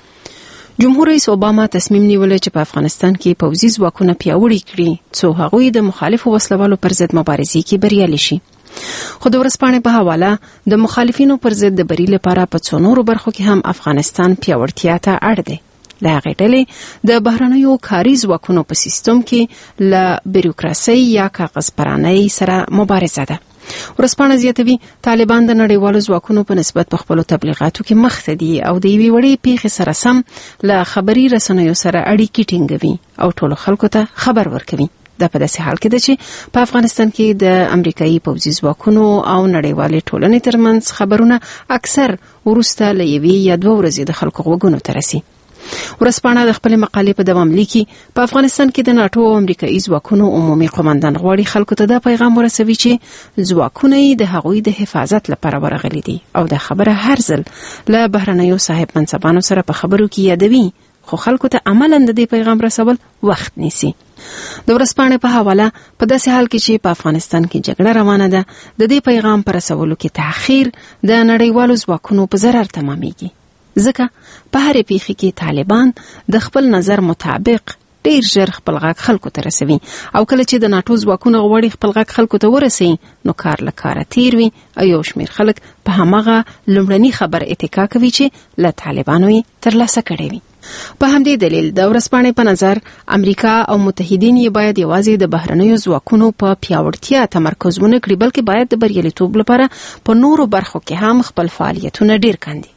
Speaker 17: لیکي جمهور رئیس اوباما تصمیم نیولی چې په افغانستان کې پوځي ځواکونه پیاوړي کړي څو هغوی د مخالفو وسلوالو پر ضد مبارزې کې بریالي شي. خو د ورځپاڼې په حواله د مخالفینو پر ضد د بری لپاره په څو نورو برخو کې هم افغانستان پیاوړتیا ته اړ دی. له هغې ډلې د بهرنیو کاري ځواکونو په سیستم کې له بیروکراسۍ یا کاغذ پرانۍ سره مبارزه ده. ورځپاڼه زیاتوي طالبان د نړیوالو ځواکونو په نسبت په خپلو تبلیغاتو کې مخته دي او د یوې وړې پیښې سره سم له خبري رسنیو سره اړیکې ټینګوي او ټولو خلکو ته خبر ورکوي. دا په داسې حال کې ده چې په افغانستان کې د امریکایي پوځي ځواکونو او نړیوالې ټولنې ترمنځ خبرونه اکثر وروسته له یوې یا دوه ورځې د خلکو غوږونو ته رسي. ورځپاڼه د خپلې مقالې په دوام لیکي په افغانستان کې د ناټو او امریکایي ځواکونو عمومي قومندان غواړي خلکو ته دا پیغام ورسوي چې ځواکونه یې د هغوی د حفاظت لپاره ورغلي دي او دا خبره هر ځل له بهرنیو صاحب منصبانو سره په خبرو کې یادوي، خو خلکو ته عملاً د دې پیغام رسول وخت نیسي. د ورځپاڼې په حواله په داسې حال کې چې په افغانستان کې جګړه روانه ده د دې پیغام پر رسولو کې تاخير د نړیوالو ځواکونو په ضرر تمامېږي. ځکه په هرې پیښه کې طالبان د خپل نظر مطابق ډیر ژر خپل غږ خلکو ته رسوي او کله چې د ناټو ځواکونه غواړي خپل غږ خلکو ته ورسوي نو کار له کاره تیر وي او یو شمېر خلک په هماغه لومړني خبر اتکا کوي چې له طالبانو یې ترلاسه کړی وي. په همدې دلیل د ورځپاڼې په نظر امریکا او متحدین یې باید یوازې د بهرنیو ځواکونو په پیاوړتیا تمرکز ونه کړي بلکې باید د بریالیتوب لپاره په نورو برخو کې هم خپل فعالیتونه ډیر کاندي.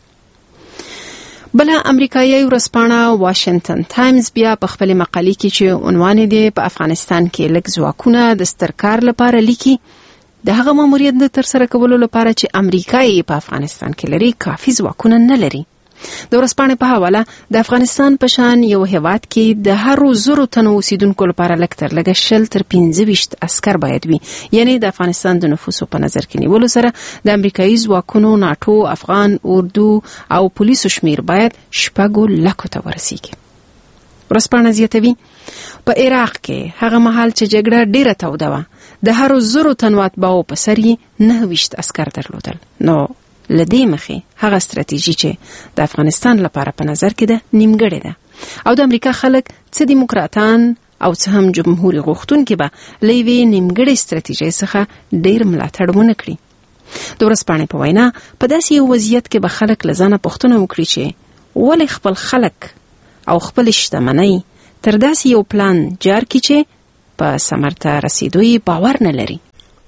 Speaker 17: بله امریکایي ورځپاڼه واشنگټن ټایمز بیا په خپل مقالې کې چې عنوان یې په افغانستان کې لږ ځواکونه د سترکار لپاره لیکي د هغه ماموریت د ترسره کولو لپاره چې امریکا یې په افغانستان کې لري کافي ځواکونه نه لري. د ورځپاڼې په حواله د افغانستان په شان یو هیواد کې د هرو زرو تنو اوسیدونکو لپاره لږ تر لږه شل تر پنځه ویشت عسکر باید وي. یعنی د افغانستان د نفوسو په نظر کې نیولو سره د امریکایي ځواکونو، ناټو، افغان اردو او پولیسو شمیر باید شپږو لکو ته ورسیږي. ورځپاڼه زیاتوي په عراق کې هغه مهال چې جګړه ډیره توده وه د هرو زرو تنو اتباعو په سر یې نهه ویشت عسکر درلودل. نو لدې مخې هغه ستراتیژي چې د افغانستان لپاره په نظر کې ده نیمګړې ده او د امریکا خلک څه دیموکراتان او څه هم جمهوري غوښتونکي به له یوې نیمګړې ستراتیژۍ څخه ډیر ملاتړ ونه کړي. د ورځپاڼې په وینا په داسې یو وضعیت کې به خلک له ځانه پوښتنه وکړي چې ولې خپل خلک او خپل شتمنۍ تر داسې یو پلان جار کړي چې په ثمر ته رسیدو یې باور نه لري.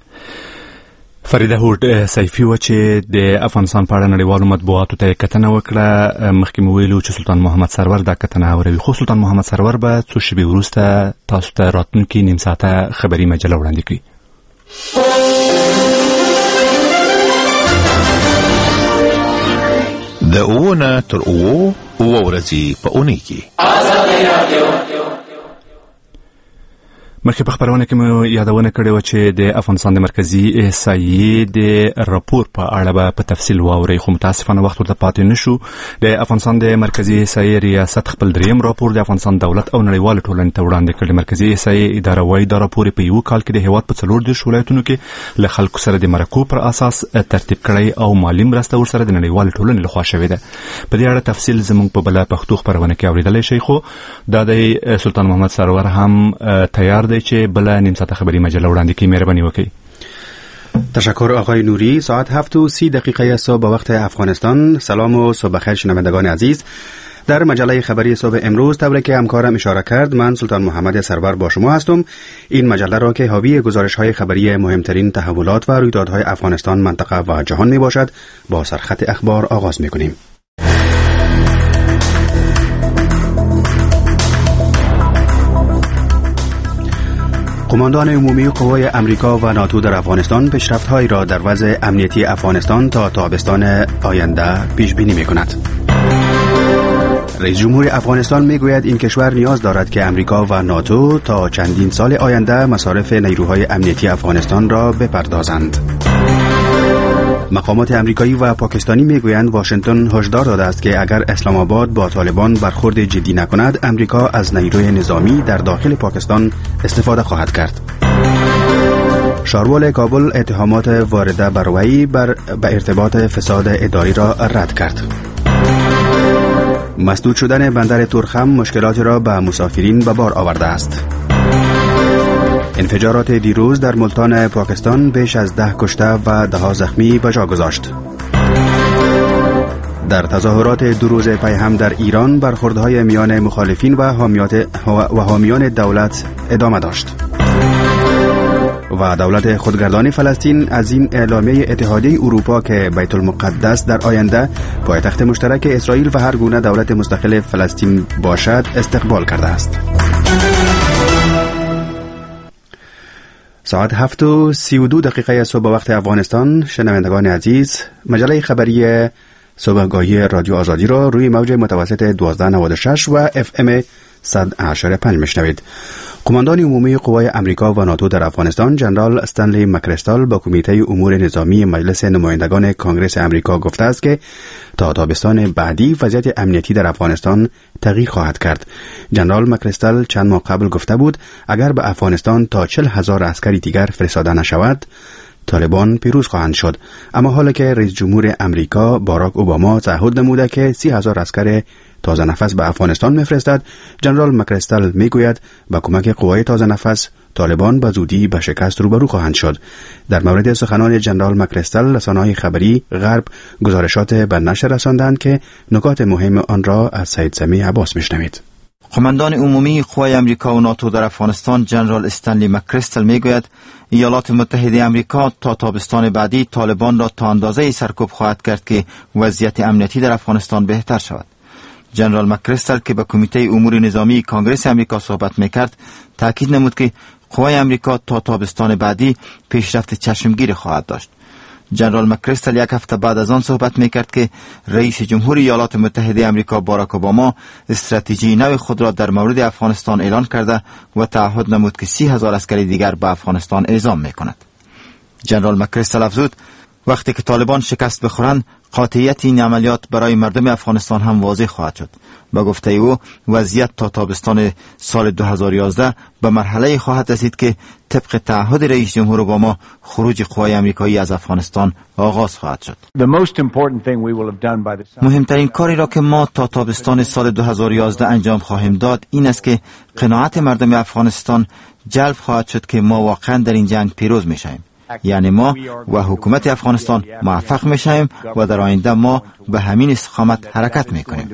Speaker 1: فریده هوډ سیفي و چې د افغانستان په اړه نړیوالو مطبوعاتو ته کتنه وکړه. مخکې مو ویلو چې سلطان محمد سرور دا کتنه اوروي، خو سلطان محمد سرور به څو شېبې وروسته تاسو ته راتلونکي نیم ساعته خبري مجله وړاندې کړي.
Speaker 3: د اووه نه تر اووه اووه ورځې په اونۍ کې
Speaker 1: مخکې په خبرونه کې مو یادونه کړې و چې د افغانستان د مرکزی احصایې د راپور په اړه به په تفصیل واوري، خو متاسفانه وخت ورته پاتې نشو. د افغانستان د مرکزی احصایې ریاست خپل دریم راپور د افغانستان دولت او نړیوال ټولنې ته وړاندې کړ. مرکزی احصایې اداره وايي دا راپور په یو کال کې د هیواد په څلور دېرش ولایتونو کې له خلکو سره د مرکو پر اساس ترتیب کړی او مالی مرسته ورسره د نړیوال ټولنې لخوا شوې ده. په دې اړه تفصیل زموږ په بل پښتو خبرونه کې اوریدلای شئ، خو دا د سلطان محمد سرور هم تیار دی چې بل نیم ساعت خبری مجله وړاندې کړي. مهرباني وکړئ.
Speaker 18: تشکر آقای نوری. ساعت هفت و سی دقیقه صبح به وقت افغانستان. سلام و صبح بخیر شنوندگان عزیز. در مجله خبری صبح امروز طوری که همکارم اشاره کرد، من سلطان محمد سرور با شما هستم. این مجله را که حاوی گزارش‌های خبری مهمترین تحولات و رویدادهای افغانستان، منطقه و جهان می باشد، با سرخط اخبار آغاز می کنیم. قماندان عمومی قوای امریکا و ناتو در افغانستان پیشرفت‌هایی را در وضع امنیتی افغانستان تا تابستان آینده پیش بینی می‌کند. رئیس جمهور افغانستان میگوید این کشور نیاز دارد که امریکا و ناتو تا چندین سال آینده مصارف نیروهای امنیتی افغانستان را بپردازند. مقامات امریکایی و پاکستانی میگویند واشنگتن هشدار داده است که اگر اسلام آباد با طالبان برخورد جدی نکند، امریکا از نیروی نظامی در داخل پاکستان استفاده خواهد کرد. شاروال کابل اتهامات وارده بر وی بر به ارتباط فساد اداری را رد کرد. مسدود شدن بندر تورخم مشکلاتی را به مسافرین به بار آورده است. انفجارات دیروز در ملتان پاکستان بیش از ده کشته و ده ها زخمی به جا گذاشت. در تظاهرات دو روز پی هم در ایران برخوردهای میان مخالفین و حامیات و حامیان دولت ادامه داشت. و دولت خودگردان فلسطین از این اعلامیه اتحادیه اروپا که بیت المقدس در آینده پایتخت مشترک اسرائیل و هر گونه دولت مستقل فلسطین باشد استقبال کرده است. ساعت هفت و سی و دو دقیقه صبح وقت افغانستان. شنوندگان عزیز، مجله خبری صبحگاهی رادیو آزادی را روی موج متوسط دوازده نود و شش و اف ام صد و هشت و پنج میشنوید. قماندان عمومی قوای امریکا و ناتو در افغانستان جنرال استنلی مکریستال با کمیته امور نظامی مجلس نمایندگان کانگرس امریکا گفته است که تا تابستان بعدی وضعیت امنیتی در افغانستان تغییر خواهد کرد. جنرال مکریستال چند ماه قبل گفته بود اگر به افغانستان تا چهل هزار عسکری دیگر فرستاده نشود، طالبان پیروز خواهند شد. اما حالا که رئیس جمهور امریکا باراک اوباما تعهد نموده که سی هزار عسکر تازه نفس به افغانستان میفرستد، جنرال مکریستال میگوید با کمک قوای تازه نفس طالبان به زودی به شکست روبرو خواهند شد. در مورد سخنان جنرال مکریستال، رسانه‌های خبری غرب گزارشات به نشر رساندند که نکات مهم آن را از سید سمی عباس میشنوید.
Speaker 19: قماندان عمومی قوای امریکا و ناتو در افغانستان جنرال استنلی مکریستال میگوید ایالات متحده امریکا تا تابستان بعدی طالبان را تا اندازه سرکوب خواهد کرد که وضعیت امنیتی در افغانستان بهتر شود. جنرال مکریستال که به کمیته امور نظامی کانگرس امریکا صحبت میکرد تاکید نمود که قوای امریکا تا تابستان بعدی پیشرفت چشمگیر خواهد داشت. جنرال مکریستال یک هفته بعد از آن صحبت میکرد که رئیس جمهور ایالات متحده امریکا باراک اوباما استراتژی نو خود را در مورد افغانستان اعلان کرده و تعهد نمود که سی هزار عسکر دیگر به افغانستان اعزام میکند. جنرال مکریستال افزود وقتی که طالبان شکست بخورند قاطعیت این عملیات برای مردم افغانستان هم واضح خواهد شد. با گفته او وضعیت تا تابستان سال دو هزار و یازده به مرحله خواهد رسید که طبق تعهد رئیس جمهور اوباما خروج قوای امریکایی از افغانستان آغاز خواهد شد. مهمترین کاری را که ما تا تابستان سال دو هزار و یازده انجام خواهیم داد این است که قناعت مردم افغانستان جلب خواهد شد که ما واقعا در این جنگ پیروز میشیم. یعنی ما و حکومت افغانستان موفق میشیم و در آینده ما به همین استقامت حرکت میکنیم.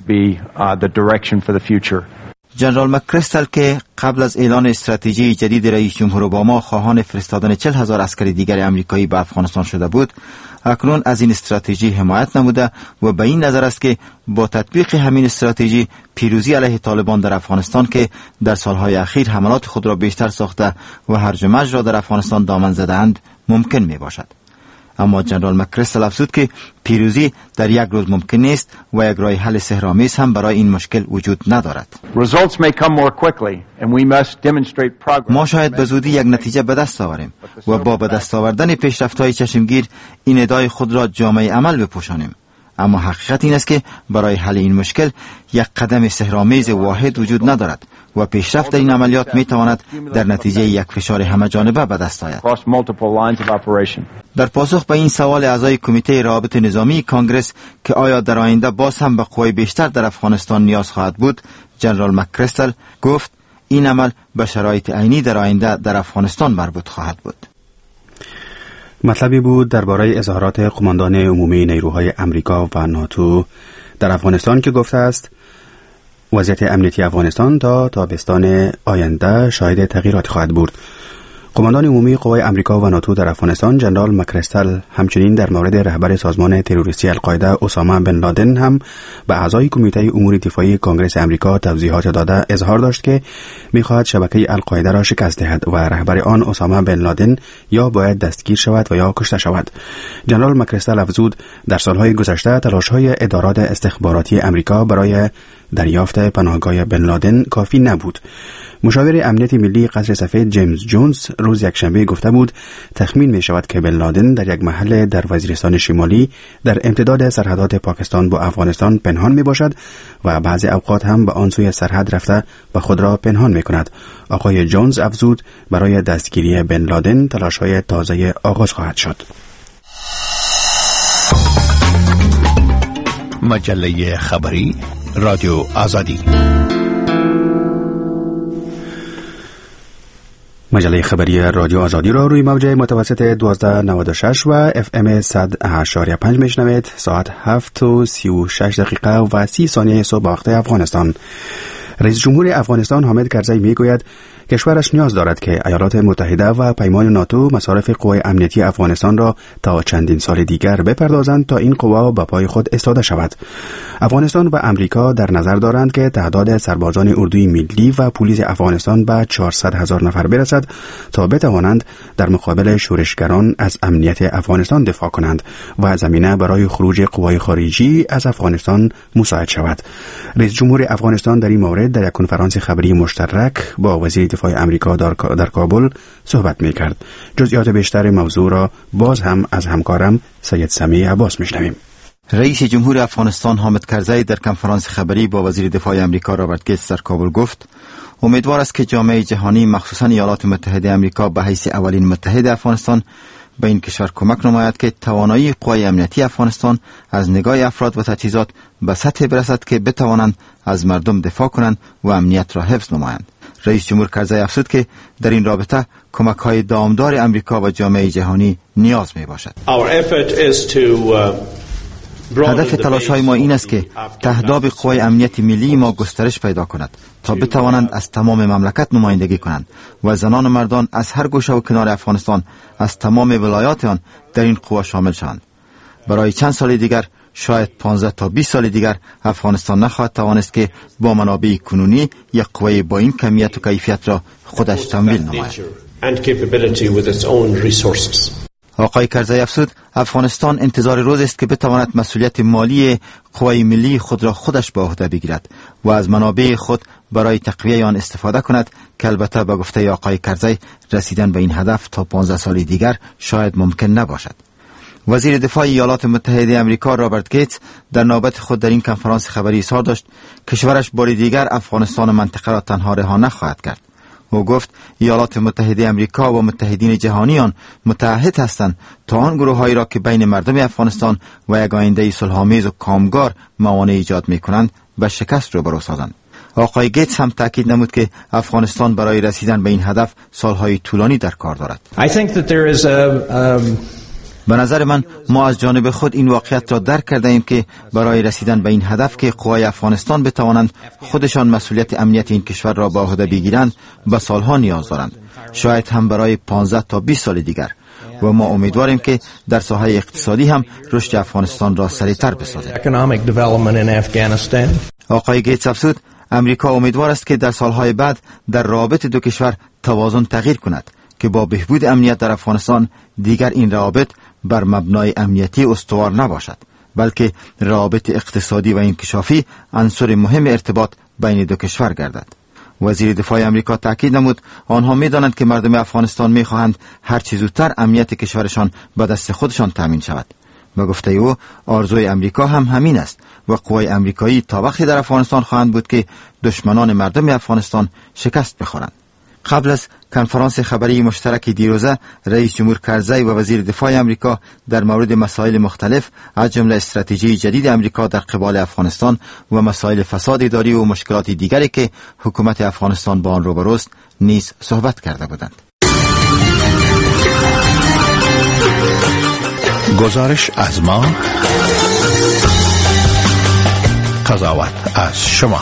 Speaker 19: جنرال مکریستال که قبل از اعلان استراتژی جدید رئیس جمهور اوباما خواهان فرستادن چهل هزار عسکر دیگر آمریکایی به افغانستان شده بود، اکنون از این استراتژی حمایت نموده و به این نظر است که با تطبیق همین استراتژی پیروزی علیه طالبان در افغانستان که در سالهای اخیر حملات خود را بیشتر ساخته و هرج و مرج را در افغانستان دامن زدند ممکن می باشد. اما جنرال مکریستل افزود که پیروزی در یک روز ممکن نیست و یک راه حل سحرآمیز هم برای این مشکل وجود ندارد. ما شاید به زودی یک نتیجه به دست آوریم و با به دست آوردن پیشرفت‌های چشمگیر این ادعای خود را جامعه عمل بپوشانیم. اما حقیقت این است که برای حل این مشکل یک قدم سحرآمیز واحد وجود ندارد و پیشرفت در این عملیات می تواند در نتیجه یک فشار همه جانبه به دست آید. در پاسخ به این سوال اعضای کمیته روابط نظامی کانگرس که آیا در آینده باز هم به قوای بیشتر در افغانستان نیاز خواهد بود، جنرال مکریستل گفت این عمل به شرایط عینی در آینده در افغانستان مربوط خواهد بود.
Speaker 18: مطلبی بود درباره اظهارات قماندان عمومی نیروهای امریکا و ناتو در افغانستان که گفته است وضعیت امنیتی افغانستان تا تابستان آینده شاهد تغییرات خواهد بود. قماندان عمومی قوای امریکا و ناتو در افغانستان جنرال مکریستل همچنین در مورد رهبر سازمان تروریستی القاعده اسامه بن لادن هم به اعضای کمیته امور دفاعی کانگرس امریکا توضیحات داده اظهار داشت که می‌خواهد شبکه القاعده را شکست دهد و رهبر آن اسامه بن لادن یا باید دستگیر شود و یا کشته شود. جنرال مکریستل افزود در سالهای گذشته تلاش‌های ادارات استخباراتی امریکا برای دریافت پناهگاه بن لادن کافی نبود. مشاور امنیت ملی قصر سفید جیمز جونز روز یکشنبه گفته بود تخمین می شود که بن لادن در یک محل در وزیرستان شمالی در امتداد سرحدات پاکستان با افغانستان پنهان می باشد و بعضی اوقات هم به آن سوی سرحد رفته و خود را پنهان می کند. آقای جونز افزود برای دستگیری بن لادن تلاش‌های تازه آغاز خواهد شد.
Speaker 3: مجله خبری رادیو آزادی.
Speaker 18: مجله خبری رادیو آزادی را روی موج متوسط دوازده نود و شش و اف ام صد اشاریه پنج میشنوید. ساعت هفت و سی و شش دقیقه و سی ثانیه صبح وقت افغانستان. رئیس جمهور افغانستان حامد کرزی میگوید کشورش نیاز دارد که ایالات متحده و پیمان ناتو مصارف قوای امنیتی افغانستان را تا چندین سال دیگر بپردازند تا این قوا به پای خود ایستاده شود. افغانستان و امریکا در نظر دارند که تعداد سربازان اردوی ملی و پلیس افغانستان به چهارصد هزار نفر برسد تا بتوانند در مقابل شورشگران از امنیت افغانستان دفاع کنند و زمینه برای خروج قوای خارجی از افغانستان مساعد شود. رئیس جمهور افغانستان در این مورد در یک کنفرانس خبری مشترک با وزیر دفاع امریکا در, در کابل صحبت می‌کرد. جزئیات بیشتر موضوع را باز هم از همکارم سید سمیع عباس می‌شنویم.
Speaker 19: رئیس جمهور افغانستان حامد کرزی در کنفرانس خبری با وزیر دفاع امریکا رابرت گیتس در کابل گفت امیدوار است که جامعه جهانی مخصوصاً ایالات متحده امریکا به حیث اولین متحد افغانستان به این کشور کمک نماید که توانایی قوای امنیتی افغانستان از نگاه افراد و تجهیزات به سطح برسد که بتوانند از مردم دفاع کنند و امنیت را حفظ نمایند. رئیس جمهور کرزی افزود که در این رابطه کمک‌های دامدار امریکا و جامعه جهانی نیاز می‌باشد. هدف تلاش‌های ما این است که تهداب قوای امنیت ملی ما گسترش پیدا کند تا بتوانند از تمام مملکت نمایندگی کنند و زنان و مردان از هر گوشه و کنار افغانستان از تمام ولایات آن در این قوا شامل شوند. برای چند سال دیگر شاید پانزده تا بیست سال دیگر افغانستان نخواهد توانست که با منابع کنونی یک قوه با این کمیت و کیفیت را خودش تمویل نماید. آقای کرزی افزود افغانستان انتظار روز است که بتواند مسئولیت مالی قوای ملی خود را خودش به عهده بگیرد و از منابع خود برای تقویه آن استفاده کند که البته به گفته آقای کرزی رسیدن به این هدف تا پانزده سال دیگر شاید ممکن نباشد. وزیر دفاع ایالات متحده امریکا رابرت گیتس در نوبت خود در این کنفرانس خبری اظهار داشت کشورش بار دیگر افغانستان و منطقه را تنها رها نخواهد کرد. او گفت ایالات متحده امریکا و متحدین جهانی آن متعهد هستند تا آن گروه‌هایی را که بین مردم افغانستان و یک آینده صلح‌آمیز و کامگار موانع ایجاد می‌کنند به شکست روبرو سازند. آقای گیتس هم تاکید نمود که افغانستان برای رسیدن به این هدف سالهای طولانی در کار دارد.
Speaker 5: I think that there is a, um...
Speaker 19: به نظر من ما از جانب خود این واقعیت را درک کرده ایم که برای رسیدن به این هدف که قوای افغانستان بتوانند خودشان مسئولیت امنیت این کشور را به عهده بگیرند به سالها نیاز دارند، شاید هم برای پانزده تا بیست سال دیگر، و ما امیدواریم که در ساحه اقتصادی هم رشد افغانستان را سریعتر بسازیم. آقای گیتس افزود امریکا امیدوار است که در سالهای بعد در روابط دو کشور توازن تغییر کند که با بهبود امنیت در افغانستان دیگر این روابط بر مبنای امنیتی استوار نباشد، بلکه روابط اقتصادی و انکشافی عنصر مهم ارتباط بین دو کشور گردد. وزیر دفاع امریکا تاکید نمود آنها می‌دانند که مردم افغانستان می‌خواهند هر چه زودتر امنیت کشورشان به دست خودشان تامین شود. و گفته او آرزوی امریکا هم همین است و قوای امریکایی تا وقتی در افغانستان خواهند بود که دشمنان مردم افغانستان شکست بخورند. قبل از کنفرانس خبری مشترک دیروزه، رئیس جمهور کرزی و وزیر دفاع امریکا در مورد مسائل مختلف از جمله استراتژی جدید امریکا در قبال افغانستان و مسائل فساد اداری و مشکلات دیگری که حکومت افغانستان با آن روبروست نیز صحبت کرده بودند.
Speaker 3: گزارش از ما، قضاوت از شما.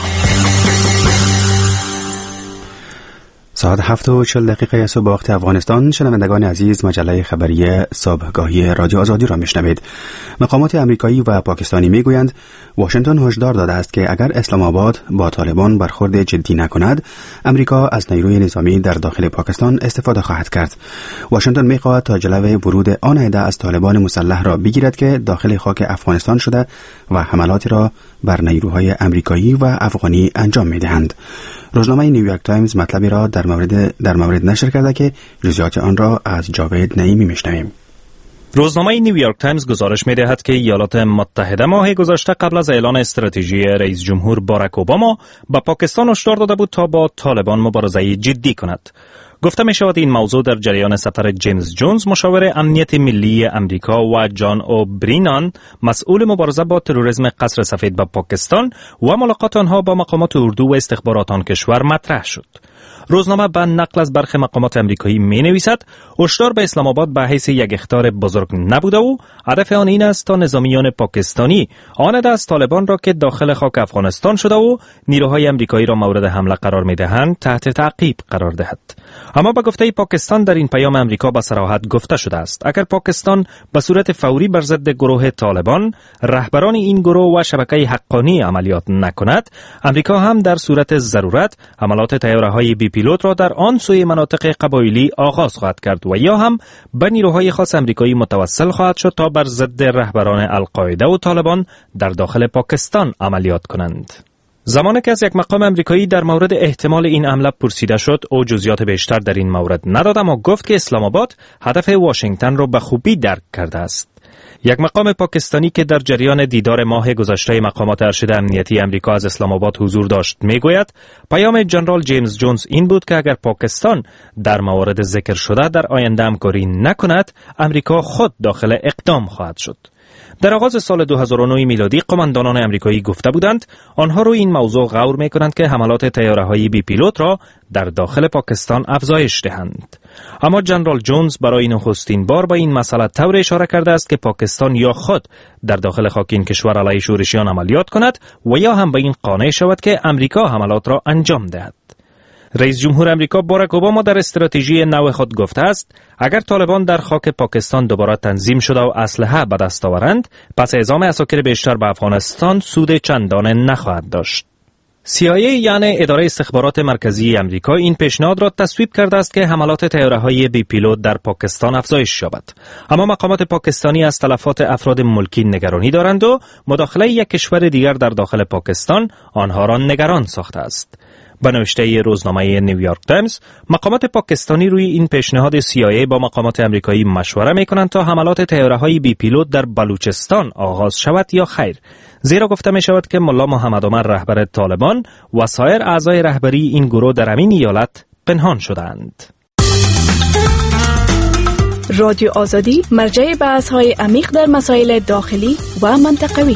Speaker 18: ساعت هفت و چل دقیقه صبح وقت افغانستان. شنوندگان عزیز، مجله خبری صبحگاهی رادیو آزادی را میشنوید. مقامات امریکایی و پاکستانی میگویند واشنگتن هشدار داده است که اگر اسلام آباد با طالبان برخورد جدی نکند، امریکا از نیروی نظامی در داخل پاکستان استفاده خواهد کرد. واشنگتن میخواهد تا جلوی ورود آن عده از طالبان مسلح را بگیرد که داخل خاک افغانستان شده و حملاتی را بر نیروهای امریکایی و افغانی انجام میدهند. روزنامه نیویورک تایمز مطلبی را در مورد در مورد نشر کرده که جزئیات آن را از جاوید نعیمی میشنویم.
Speaker 20: روزنامه نیویورک تایمز گزارش می‌دهد که ایالات متحده ماه گذشته قبل از اعلان استراتژی رئیس جمهور باراک اوباما به پاکستان هشدار داده بود تا با طالبان مبارزه جدی کند. گفته می شود این موضوع در جریان سفر جیمز جونز مشاور امنیت ملی امریکا و جان اوبرینان مسئول مبارزه با تروریسم قصر سفید به پاکستان و ملاقات آنها با مقامات اردو و استخبارات آن کشور مطرح شد. روزنامه به نقل از برخی مقامات امریکایی می نویسد هشدار به اسلام آباد به حیث یک اخطار بزرگ نبوده و هدف آن این است تا نظامیان پاکستانی آن عده از طالبان را که داخل خاک افغانستان شده و نیروهای امریکایی را مورد حمله قرار می دهند تحت تعقیب قرار دهد. اما به گفته پاکستان در این پیام امریکا به صراحت گفته شده است اگر پاکستان به صورت فوری بر ضد گروه طالبان، رهبران این گروه و شبکه حقانی عملیات نکند، امریکا هم در صورت ضرورت حملات طیاره‌های بی پیلوت را در آن سوی مناطق قبایلی آغاز خواهد کرد و یا هم به نیروهای خاص امریکایی متوسل خواهد شد تا بر ضد رهبران القاعده و طالبان در داخل پاکستان عملیات کنند. زمانی که از یک مقام امریکایی در مورد احتمال این حمله پرسیده شد، او جزئیات بیشتر در این مورد نداد اما گفت که اسلام آباد هدف واشنگتن را به خوبی درک کرده است. یک مقام پاکستانی که در جریان دیدار ماه گذشته مقامات ارشد امنیتی امریکا از اسلام آباد حضور داشت میگوید پیام جنرال جیمز جونز این بود که اگر پاکستان در موارد ذکر شده در آینده همکاری نکند، امریکا خود داخل اقدام خواهد شد. در آغاز سال دو هزار و نه میلادی قماندانان امریکایی گفته بودند آنها روی این موضوع غور می‌کنند که حملات طیاره‌های بی پیلوت را در داخل پاکستان افزایش دهند. اما جنرال جونز برای نخستین بار به این مسئله طور اشاره کرده است که پاکستان یا خود در داخل خاک این کشور علیه شورشیان عملیات کند و یا هم به این قانع شود که امریکا حملات را انجام دهد. رئیس جمهور امریکا باراک اوباما در استراتژی نو خود گفته است اگر طالبان در خاک پاکستان دوباره تنظیم شده و اسلحه به دست آورند، پس اعزام اساکر بیشتر به افغانستان سود چندانه نخواهد داشت. سی آی ای یعنی اداره استخبارات مرکزی امریکا این پیشنهاد را تصویب کرده است که حملات طیاره‌های بی پیلوت در پاکستان افزایش یابد. اما مقامات پاکستانی از تلفات افراد ملکی نگرانی دارند و مداخله یک کشور دیگر در داخل پاکستان آنها را نگران ساخته است. به نوشته روزنامه نیویورک تایمز، مقامات پاکستانی روی این پیشنهاد سی آی ای با مقامات امریکایی مشوره می‌کنند تا حملات طیاره‌های بی پیلوت در بلوچستان آغاز شود یا خیر. زیرا گفته می شود که ملا محمد عمر رهبر طالبان و سایر اعضای رهبری این گروه در همین ایالت پنهان شدند.
Speaker 21: رادیو آزادی مرجع بحث‌های عمیق در مسائل داخلی و منطقوی.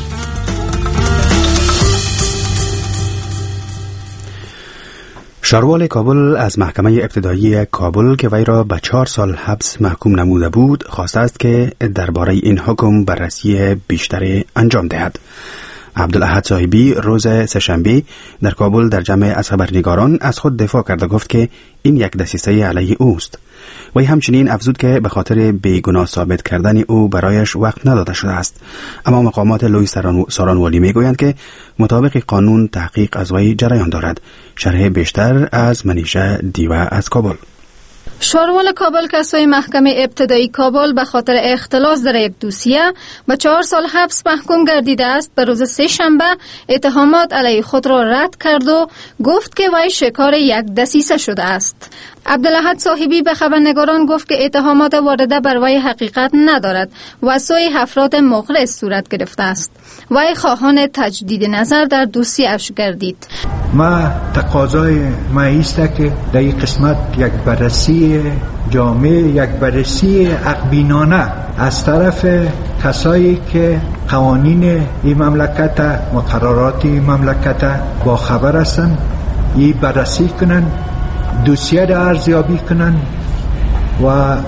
Speaker 18: شاروال کابل از محکمه ابتدایی کابل که وی را به چهار سال حبس محکوم نموده بود خواسته است که درباره این حکم بررسی بیشتری انجام دهد. عبدالاحد صاحبی روز سه‌شنبه در کابل در جمع از خبرنگاران از خود دفاع کرده گفت که این یک دسیسه علیه اوست. وی همچنین افزود که به خاطر بیگناه ثابت کردن او برایش وقت نداده شده است. اما مقامات لوی سارانوالی میگویند که مطابق قانون تحقیق از وی جریان دارد. شرح بیشتر از منیشه دیوه از کابل.
Speaker 4: شاروال کابل کسای محکمه ابتدایی کابل به خاطر اختلاس در یک دوسیه به چهار سال حبس محکوم گردیده است. به روز سه شنبه اتهامات علیه خود را رد کرد و گفت که وی شکار یک دسیسه شده است. عبدالاحد صاحبی به خبرنگاران گفت که اتهامات وارده بر وی حقیقت ندارد و سوی افراد مخلص صورت گرفته است. وی خواهان تجدید نظر در دوسیه‌اش گردید.
Speaker 22: ما تقاضای ما است که در این قسمت یک بررسی جامع، یک بررسی حق‌بینانه از طرف کسایی که قوانین این مملکت، مقررات این مملکت با خبر هستند، این بررسی کنن، دوسیه را ارزیابی کنن و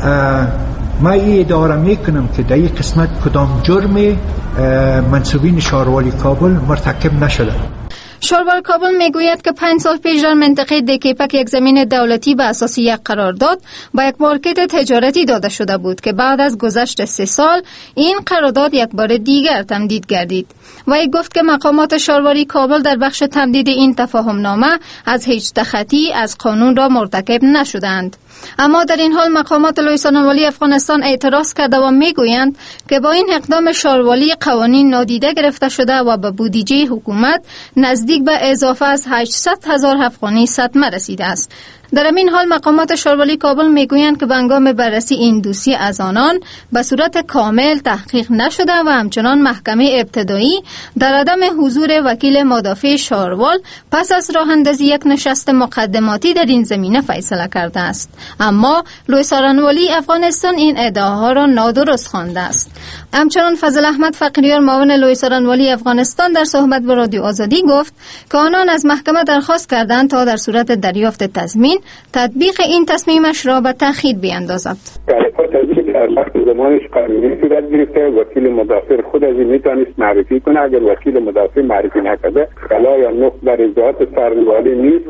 Speaker 22: ما این ادعا میکنم که در این قسمت کدام جرم منصوبین شاروالی کابل مرتکب نشده.
Speaker 4: شاروال کابل میگوید که پنج سال پیش در منطقه دکیپک یک زمین دولتی به اساس یک قرارداد با یک مارکت تجارتی داده شده بود که بعد از گذشت سه سال این قرارداد یک بار دیگر تمدید گردید. وی گفت که مقامات شاروالی کابل در بخش تمدید این تفاهم نامه از هیچ تخطی از قانون را مرتکب نشدند. اما در این حال مقامات لوی ثانوالی افغانستان اعتراض کرده و میگویند که با این اقدام شاروالی قوانین نادیده گرفته شده و به بودجه حکومت نزدیک به اضافه از هشتصد هزار افغانی صدمه رسیده است. در این حال مقامات شاروالی کابل میگویند که به هنگام بررسی این دوسیه از آنان به صورت کامل تحقیق نشده و همچنان محکمه ابتدایی در عدم حضور وکیل مدافع شاروال پس از راه اندازی یک نشست مقدماتی در این زمینه فیصله کرده است. اما لوی ثانوالی افغانستان این ادعاها را نادرست خوانده است. همچنان فضل احمد فقیریار معاون لوی ثانوالی افغانستان در صحبت با رادیو آزادی گفت که آنان از محکمه درخواست کردند تا در صورت دریافت تضمین تطبیق این تصمیمش را به تأخیر بیاندازد.
Speaker 14: در وقت زمانش قانونی صورت گرفته، وکیل مدافع خود از این میتونست معرفی کنه. اگر وکیل مدافع معرفی نکرده خلا یا نقص در اجراعات ثانوالی نیست.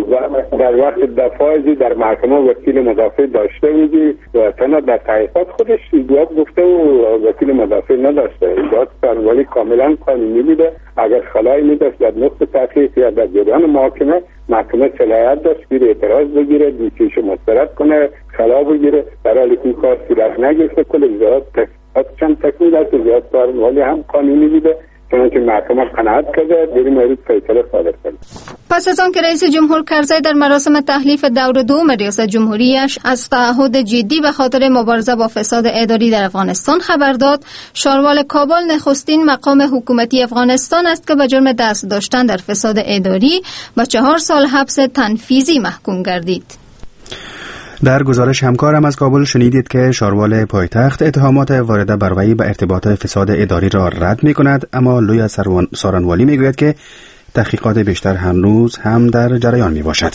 Speaker 14: در وقت دفاعی در محکمه وکیل مدافع داشته بودی و تنها در تحقیقات خودش جواب گفته و وکیل مدافع نداشته. اجراعات ثانوالی کاملا قانونی بوده. اگر خلایی میداشت در نقص تحقیق یا در جریان محاکمه، محکمه صلاحیت داشت که اعتراض بگیره، دوسیه‌شو مسترد کنه، خلا بگیره. در حالی که این کار صورت نگرفته، کل اجراعات چند تکمیل است. اجراعات ثانوالی هم قانونی بوده، چنانچه محکمه قناعت کرده در این مورد فیصله صادر کرده.
Speaker 4: پس از آن که رئیس جمهور کرزی در مراسم تحلیف دور دوم ریاست جمهوریش از تعهد جدی به خاطر مبارزه با فساد اداری در افغانستان خبر داد، شاروال کابل نخستین مقام حکومتی افغانستان است که به جرم دست داشتن در فساد اداری با چهار سال حبس تنفیذی محکوم گردید.
Speaker 18: در گزارش همکارم از کابل شنیدید که شاروال پایتخت اتهامات وارده بر وی به ارتباط فساد اداری را رد می کند، اما لوی ثانوالی می گوید که تحقیقات بیشتر هنوز هم در جریان می باشد.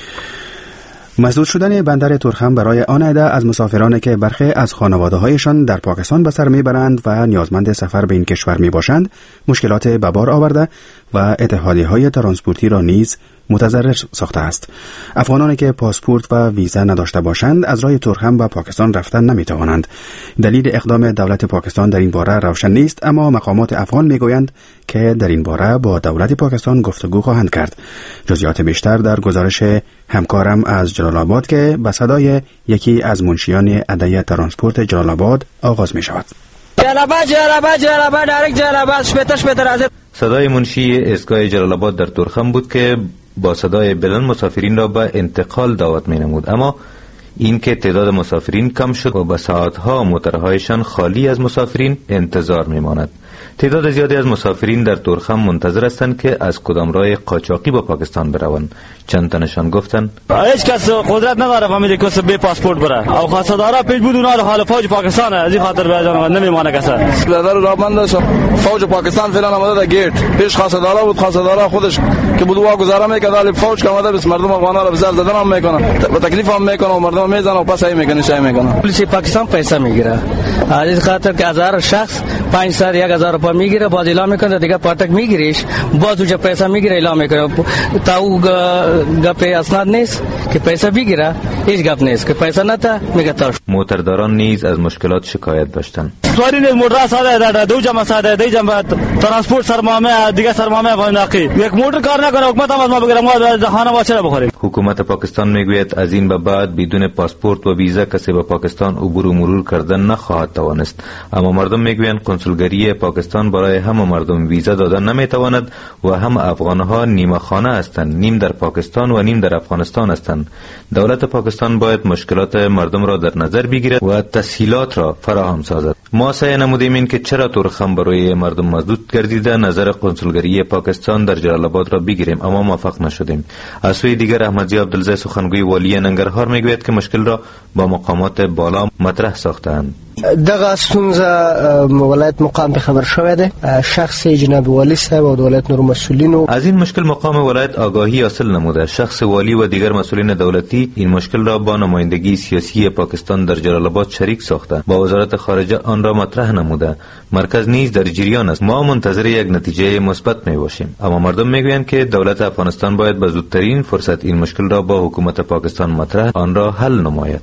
Speaker 18: مسدود شدن بندر تورخم برای آن عده از مسافرانی که برخی از خانواده‌هایشان در پاکستان به سر میبرند و نیازمند سفر به این کشور می باشند مشکلات به بار آورده و اتحادیه‌های ترانسپورتی را نیز متضرر ساخته است. افغانانی که پاسپورت و ویزا نداشته باشند از راه تورخم به پاکستان رفتن نمیتوانند. دلیل اقدام دولت پاکستان در این باره روشن نیست، اما مقامات افغان میگویند که در این باره با دولت پاکستان گفتگو خواهند کرد. جزئیات بیشتر در گزارش همکارم از جلال آباد که به صدای یکی از منشیان اداره ترانسپورت جلال آباد آغاز می شود.
Speaker 23: جلال آباد جلال آباد جلال آباد دایرکت جلال آباد شپته شپته راځي.
Speaker 24: صدای منشی ایستگاه جلال آباد در تورخم بود که با صدای بلند مسافرین را به انتقال دعوت می نمود، اما این که تعداد مسافرین کم شد و به ساعتها موترهایشان خالی از مسافرین انتظار می ماند. تعداد زیادی از مسافرین در تورخم منتظر هستند که از کدام راه قاچاقی با پاکستان بروند. چند تنشان گفتند
Speaker 23: هیچ کس قدرت نداره فهمیده کس به پاسپورت بره او خاصدارا پیش بود اونا رو حال فوج پاکستان از این خاطر به جان نمیمونه کسا
Speaker 25: در راه بنده فوج پاکستان فعلا آمده در گیت پیش خاصدارا بود، خاصدارا خودش که بود وا گزاره میکنه ولی فوج که آمده بس مردم افغانا رو بزار زدن هم میکنه و تکلیف هم میکنه و مردم میزنه و پس ای میکنه شای میکنه.
Speaker 23: پلیس پاکستان پیسه میگیره از این خاطر که هزار شخص پنج سال یک هزار دفعه میگیره باز اعلام میکنه دیگه پاتک میگیریش باز اونجا پیسه میگیره اعلام میکنه تا او گپ اسناد نیست که پیسه بگیره هیچ گپ نیست که پیسه نتا میگه تا
Speaker 24: موترداران نیز از مشکلات شکایت داشتند.
Speaker 23: سواری نیز موتر ساده داده دو جمع ساده دی جمع ترانسپورت سرمامه دیگه سرمامه بانداقی یک موتر کار نکنه حکومت هم از ما بگیره ما دهانه واسه بخوریم.
Speaker 24: حکومت پاکستان میگوید از این به بعد بدون پاسپورت و ویزا کسی به پاکستان عبور و مرور کردن نخواهد توانست، اما مردم میگویند کنسولگری پاکستان برای همه مردم ویزا دادن نمیتواند و هم افغانها نیمه خانه هستند، نیم در پاکستان و نیم در افغانستان هستند. دولت پاکستان باید مشکلات مردم را در نظر بگیرد و تسهیلات را فراهم سازد. ما سعی نمودیم این که چرا تورخم برای مردم مسدود گردیده نظر کنسولگری پاکستان در جلال آباد را بگیریم، اما موفق نشدیم. از سوی دیگر احمدزی عبدالزی سخنگوی والی ننگرهار میگوید که مشکل را با مقامات بالا مطرح ساختند.
Speaker 2: دغه ستونزه ولایت مقام به خبر شوه ده، شخص جناب والی صاحب و ولایت نور مسئولین
Speaker 24: از این مشکل مقام ولایت آگاهی حاصل نموده. شخص والی و دیگر مسئولین دولتی این مشکل را با نمایندگی سیاسی پاکستان در جلال آباد شریک ساخته، با وزارت خارجه آن را مطرح نموده. مرکز نیز در جریان است. ما منتظر یک نتیجه مثبت می باشیم، اما مردم میگویند که دولت افغانستان باید به زودترین فرصت این مشکل را با حکومت پاکستان مطرح آن را حل نماید.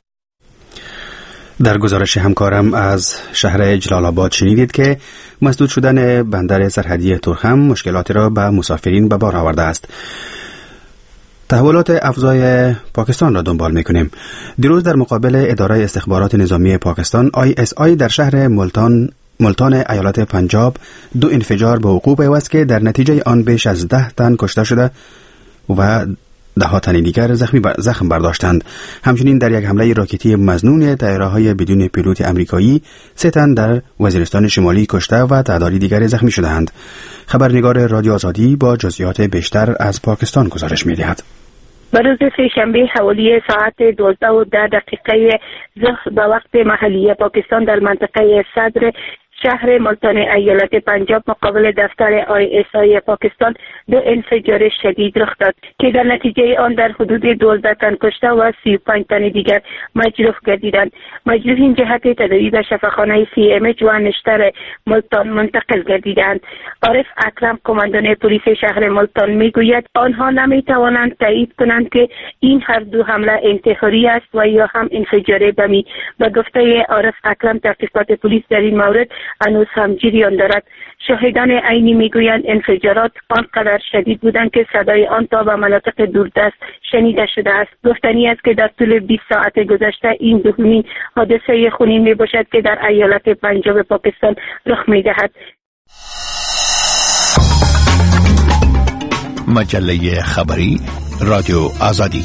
Speaker 18: در گزارش همکارم از شهر جلال آباد شنیدید که مسدود شدن بندر سرحدی تورخم مشکلاتی را به مسافرین به بار آورده است. تحولات افزای پاکستان را دنبال می‌کنیم. دیروز در مقابل اداره استخبارات نظامی پاکستان آی اس آی در شهر ملتان ملتان ایالت پنجاب دو انفجار به وقوع پیوست که در نتیجه آن بیش از ده تن کشته شده و ده ها تن دیگر زخمی زخم برداشتند. همچنین در یک حمله راکتی مظنون طیاره‌های بدون پیلوت آمریکایی سه تن در وزیرستان شمالی کشته و تعدادی دیگر زخمی شدند. خبرنگار رادیو آزادی با جزئیات بیشتر از پاکستان گزارش می‌دهد.
Speaker 6: به روز سه‌شنبه حوالی ساعت دوازده و ده دقیقه ظهر به وقت محلی پاکستان در منطقه صدر شهر ملتان ایالت پنجاب مقابل دفتر آی اس آی پاکستان دو انفجار شدید رخ داد که در نتیجه آن در حدود دوازده تن کشته و سی و پنج تن دیگر مجروح گردیدند. مجروحین جهت تداوی به شفاخانه سی ام اچ و نشتر ملتان منتقل گردیدند. عارف اکرم کماندان پلیس شهر ملتان میگوید آنها نمیتوانند تایید کنند که این هر دو حمله انتحاری است و یا هم انفجار بمی. به گفته عارف اکرم تحقیقات پلیس در این مورد هنوز هم جریان دارد. شاهدان عینی میگویند انفجارات آنقدر شدید بودند که صدای آن تا به مناطق دوردست شنیده شده است. گفتنی است که در طول بیست ساعت گذشته این دومین حادثه خونین می باشد که در ایالت پنجاب پاکستان رخ می دهد.
Speaker 3: مجله خبری رادیو آزادی.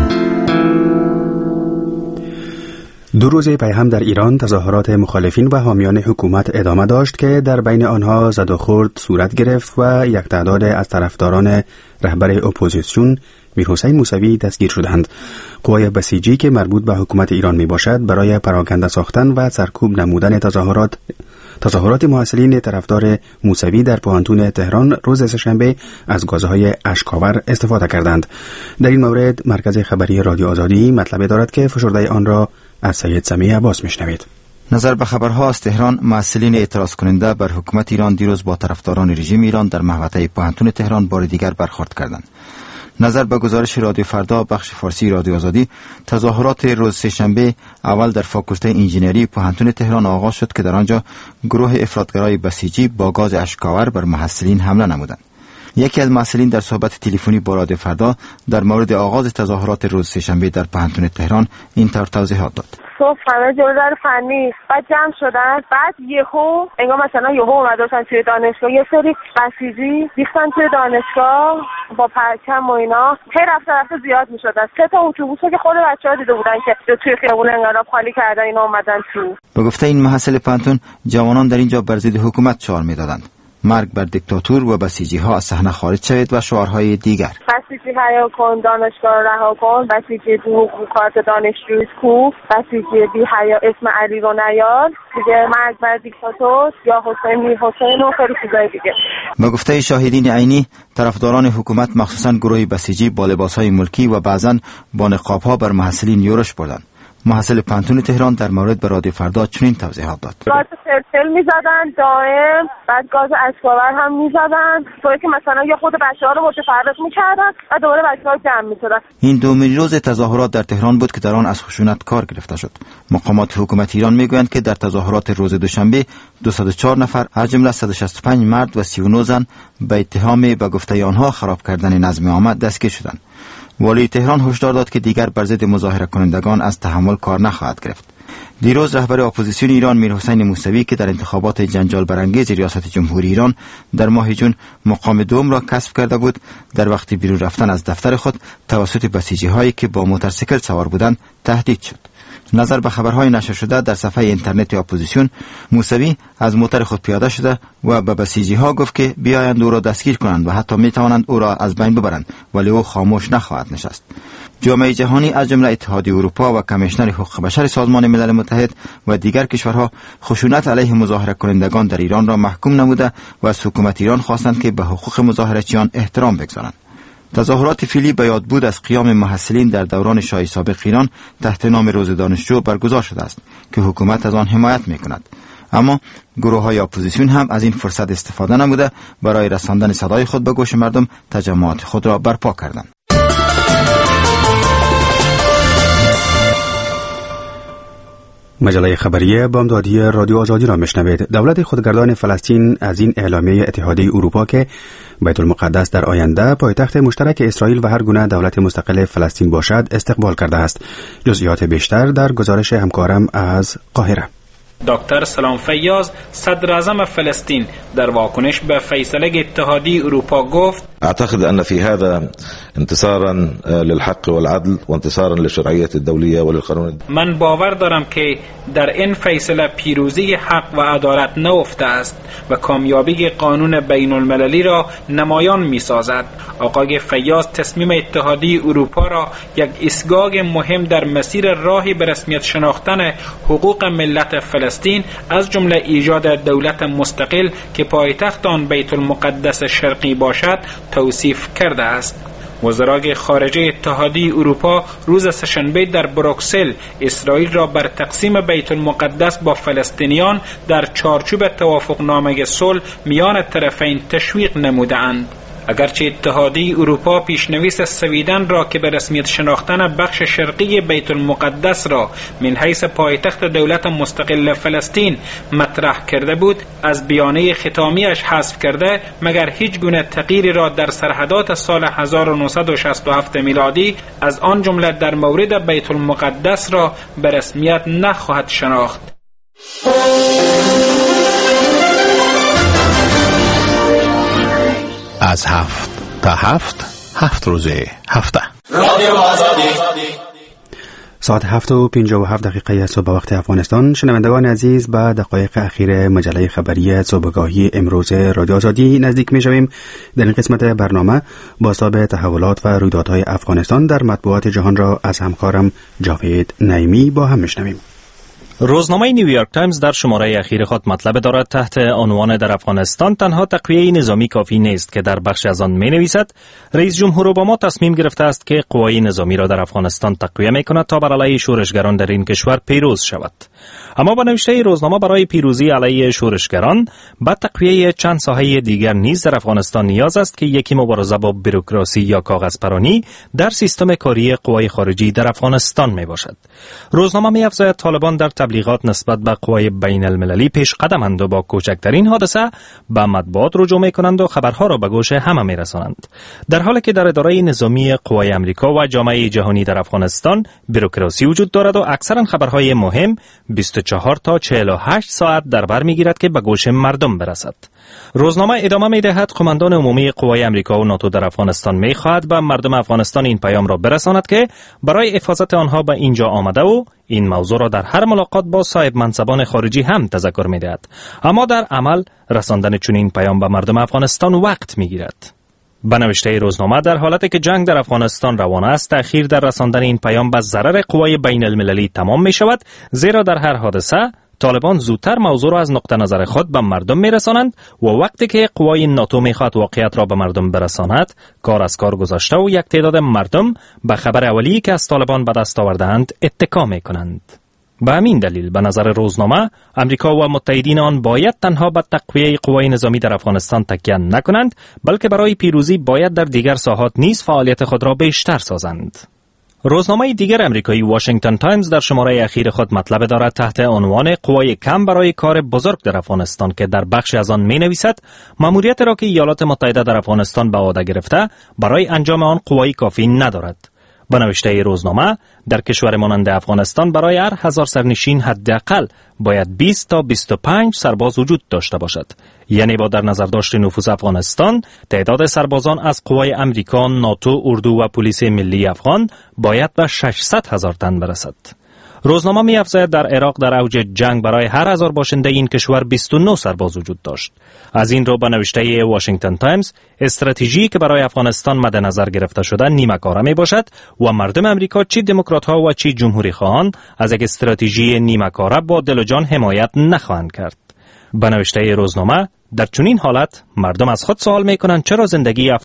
Speaker 18: دو روز پی هم در ایران تظاهرات مخالفین و حامیان حکومت ادامه داشت که در بین آنها زد و خورد صورت گرفت و یک تعداد از طرفداران رهبر اپوزیسیون میرحسین موسوی دستگیر شدند. قوای بسیجی که مربوط به حکومت ایران می باشد برای پراکنده ساختن و سرکوب نمودن تظاهرات تظاهرات محصلین طرفدار موسوی در پوهنتون تهران روز سه‌شنبه از گازهای اشک‌آور استفاده کردند. در این مورد مرکز خبری رادیو آزادی مطلب دارد که فشرده آن را از سید سمیع عباس میشنوید.
Speaker 19: نظر به خبرها از تهران، مسئولین اعتراض کننده بر حکومت ایران دیروز با طرفداران رژیم ایران در محوطه پوهنتون تهران بار دیگر برخورد کردند. نظر به گزارش رادیو فردا بخش فارسی رادیو آزادی، تظاهرات روز سه‌شنبه اول در فاکولته انجینری پوهنتون تهران آغاز شد که در آنجا گروه افراطگرای بسیجی با گاز اشک‌آور بر محصلین حمله نمودند. یکی از مسئولین در صحبت تلفنی با رادیو فردا در مورد آغاز تظاهرات روز سه‌شنبه در پوهنتون تهران این طور توضیحات داد.
Speaker 7: صبح همه جلوی فنی بعد جمع شدن، بعد یهو انگار مثلا یهو اومدن توی دانشگاه یه سری بسیجی ریختن توی دانشگاه با پرچم و اینا، هی رفته رفته زیاد می‌شدن. سه تا اتوبوس که خود بچه‌ها دیده بودن که توی خیابون انقلاب خالی کردن اینا اومدن تو.
Speaker 19: به گفته این محصل پوهنتون، جوانان در اینجا بر ضد حکومت شعار می‌دادند. مرگ بر دیکتاتور و بسیجی ها از صحنه خارج شوید و شعارهای دیگر.
Speaker 7: بسیجی حیا کن، دانشگاه رها کن، بسیجی دو کارت دانشجوی کو، بسیجی بی حیا اسم علی رو نیار، دیگه مرگ بر دیکتاتور یا حسین میر حسین و خیلی چیزای دیگه.
Speaker 19: به گفته شاهدین عینی، طرفداران حکومت مخصوصا گروه بسیجی با لباسهای ملکی و بعضن با نقاب‌ها بر محصلین یورش بردند. محصل پانتون تهران در مورد به رادیو فردا چنین توضیحات داد.
Speaker 7: گاز فلفل میزدن دائم، بعد گاز اشکاور هم میزدن، طوری که مثلا یا خود بچه‌ها رو متفرق میکردن و دوباره بچه‌ها جمع میشدن.
Speaker 19: این دومین روز تظاهرات در تهران بود که در آن از خشونت کار گرفته شد. مقامات حکومت ایران میگویند که در تظاهرات روز دوشنبه دویست و چهار نفر از جمله صد و شصت و پنج مرد و سی و نه زن به اتهام به گفته آنها خراب کردن نظم عام دستگیر شدند. والی تهران هشدار داد که دیگر بر ضد مظاهره کنندگان از تحمل کار نخواهد گرفت. دیروز رهبر اپوزیسیون ایران میرحسین موسوی که در انتخابات جنجال برانگیز ریاست جمهوری ایران در ماه جون مقام دوم را کسب کرده بود، در وقت بیرون رفتن از دفتر خود توسط بسیجی هایی که با موتورسیکل سوار بودند تهدید شد. نظر به خبرهای نشر شده در صفحه اینترنت اپوزیسیون، موسوی از موتور خود پیاده شده و به بسیجی ها گفت که بیایند او را دستگیر کنند و حتی می توانند او را از بین ببرند، ولی او خاموش نخواهد نشست. جامعه جهانی از جمله اتحادیه اروپا و کمیشنر حقوق بشر سازمان ملل متحد و دیگر کشورها خشونت علیه مظاهره کنندگان در ایران را محکوم نموده و از حکومت ایران خواستند که به حقوق مظاهره‌چیان احترام بگذارند. تظاهرات فعلی به یاد بود از قیام محصلین در دوران شاه سابق ایران تحت نام روز دانشجو برگزار شده است که حکومت از آن حمایت می‌کند. اما گروه‌های اپوزیسیون هم از این فرصت استفاده نموده برای رساندن صدای خود به گوش مردم تجمعات خود را برپا کردند.
Speaker 18: مجله خبریه بامدادی رادیو آزادی را میشنوید. دولت خودگردان فلسطین از این اعلامیه اتحادیه اروپا که بیت المقدس در آینده پایتخت مشترک اسرائیل و هر گونه دولت مستقل فلسطین باشد استقبال کرده است. جزئیات بیشتر در گزارش همکارم از قاهره.
Speaker 9: دکتر سلام فیاض صدر اعظم فلسطین در واکنش به فیصله اتحادیه اروپا گفت:
Speaker 3: اعتقد ان في هذا انتصارا للحق والعدل وانتصارا للشرعيه الدوليه وللقانون.
Speaker 9: من باور دارم که در این فیصله پیروزی حق و عدالت نهفته است و کامیابی قانون بین المللی را نمایان می سازد. آقای فیاض تصمیم اتحادیه اروپا را یک ایستگاه مهم در مسیر راهی به رسمیت شناختن حقوق ملت فلسطین از جمله ایجاد دولت مستقل که پایتخت آن بیت المقدس شرقی باشد توصیف کرده است. وزرای خارجه اتحادیه اروپا روز سه‌شنبه در بروکسل اسرائیل را بر تقسیم بیت المقدس با فلسطینیان در چارچوب توافقنامه صلح میان طرفین تشویق نمودند. اگرچه اتحادیه اروپا پیشنویس سویدن را که به رسمیت شناختن بخش شرقی بیت المقدس را من حیث پایتخت دولت مستقل فلسطین مطرح کرده بود، از بیانیه ختامیش حذف کرده مگر هیچ گونه تغییری را در سرحدات سال هزار و نهصد و شصت و هفت میلادی از آن جمله در مورد بیت المقدس را به رسمیت نخواهد شناخت.
Speaker 3: از هفت تا هفت هفت روزه هفته
Speaker 18: رادیو آزادی. ساعت هفت و پنجاه و هفت دقیقه صبح وقت افغانستان. شنوندگان عزیز، به دقایق اخیر مجله خبری صبحگاهی امروز رادیو آزادی نزدیک می شویم. در این قسمت برنامه بازتاب تحولات و رویدادهای افغانستان در مطبوعات جهان را از همکارم جاوید نعیمی با هم میشنویم.
Speaker 20: روزنامه نیویورک تایمز در شماره اخیر خود مطلب دارد تحت عنوان در افغانستان تنها تقویه نظامی کافی نیست که در بخش از آن می نویسد رئیس جمهور اوباما تصمیم گرفته است که قوای نظامی را در افغانستان تقویه می کند تا بر علیه شورشگران در این کشور پیروز شود. اما با نوشته روزنامه برای پیروزی علیه شورشگران با تقویه چند ساحه دیگر نیز در افغانستان نیاز است که یکی مبارزه با بوروکراسی یا کاغذپرانی در سیستم کاری قوای خارجی در افغانستان می باشد. روزنامه می افزاید طالبان در تبلیغات نسبت به قوای بین المللی پیش قدمند و با کوچکترین حادثه به مطبوعات رجوع می کنند و خبرها را به گوش همه می رسانند. در حالی که در اداره نظامی قوای امریکا و جامعه جهانی در افغانستان بوروکراسی وجود دارد و اکثرا خبرهای مهم بیست و چهار تا چهل و هشت ساعت در بر میگیرد که به گوش مردم برسد. روزنامه ادامه می‌دهد قماندان عمومی قوای امریکا و ناتو در افغانستان می‌خواهد به مردم افغانستان این پیام را برساند که برای حفاظت آنها به اینجا آمده و این موضوع را در هر ملاقات با صاحب منصبان خارجی هم تذکر می‌دهد. اما در عمل رساندن چنین پیام به مردم افغانستان وقت می‌گیرد. به نوشته روزنامه در حالتی که جنگ در افغانستان روان است، تأخیر در رساندن این پیام به ضرر قوای بین المللی تمام می شود، زیرا در هر حادثه طالبان زودتر موضوع را از نقطه نظر خود به مردم میرسانند و وقتی که قوای ناتو میخواد واقعیت را به مردم برساند کار از کار گذاشته و یک تعداد مردم به خبر اولی که از طالبان به دست آورده‌اند اتکا میکنند. به همین دلیل به نظر روزنامه امریکا و متحدین آن باید تنها به تقویه قوای نظامی در افغانستان تکیه نکنند، بلکه برای پیروزی باید در دیگر ساحات نیز فعالیت خود را بیشتر سازند. روزنامه دیگر امریکایی واشنگتن تایمز در شماره اخیر خود مطلب دارد تحت عنوان قوای کم برای کار بزرگ در افغانستان که در بخش از آن می نویسد مأموریت را که ایالات متحده در افغانستان به عهده گرفته برای انجام آن قوای کافی ندارد. به نوشته روزنامه در کشور مانند افغانستان برای هر هزار سرنشین حداقل باید بیست تا بیست و پنج سرباز وجود داشته باشد. یعنی با در نظر داشت نفوذ افغانستان تعداد سربازان از قوای امریکا، ناتو، اردو و پلیس ملی افغان باید به ششصد هزار تن برسد. روزنامه می افزاید در عراق در اوج جنگ برای هر هزار باشنده این کشور بیست و نه سرباز وجود داشت. از این رو به نوشته واشنگتن تایمز استراتژی که برای افغانستان مد نظر گرفته شده نیمه کاره می باشد و مردم امریکا چی دموکرات ها و چی جمهوری خواهان از یک استراتژی نیمه کاره با دل و جان حمایت نخواهند کرد. به نوشته روزنامه در چنین حالت مردم از خود سوال می کنند چرا زندگی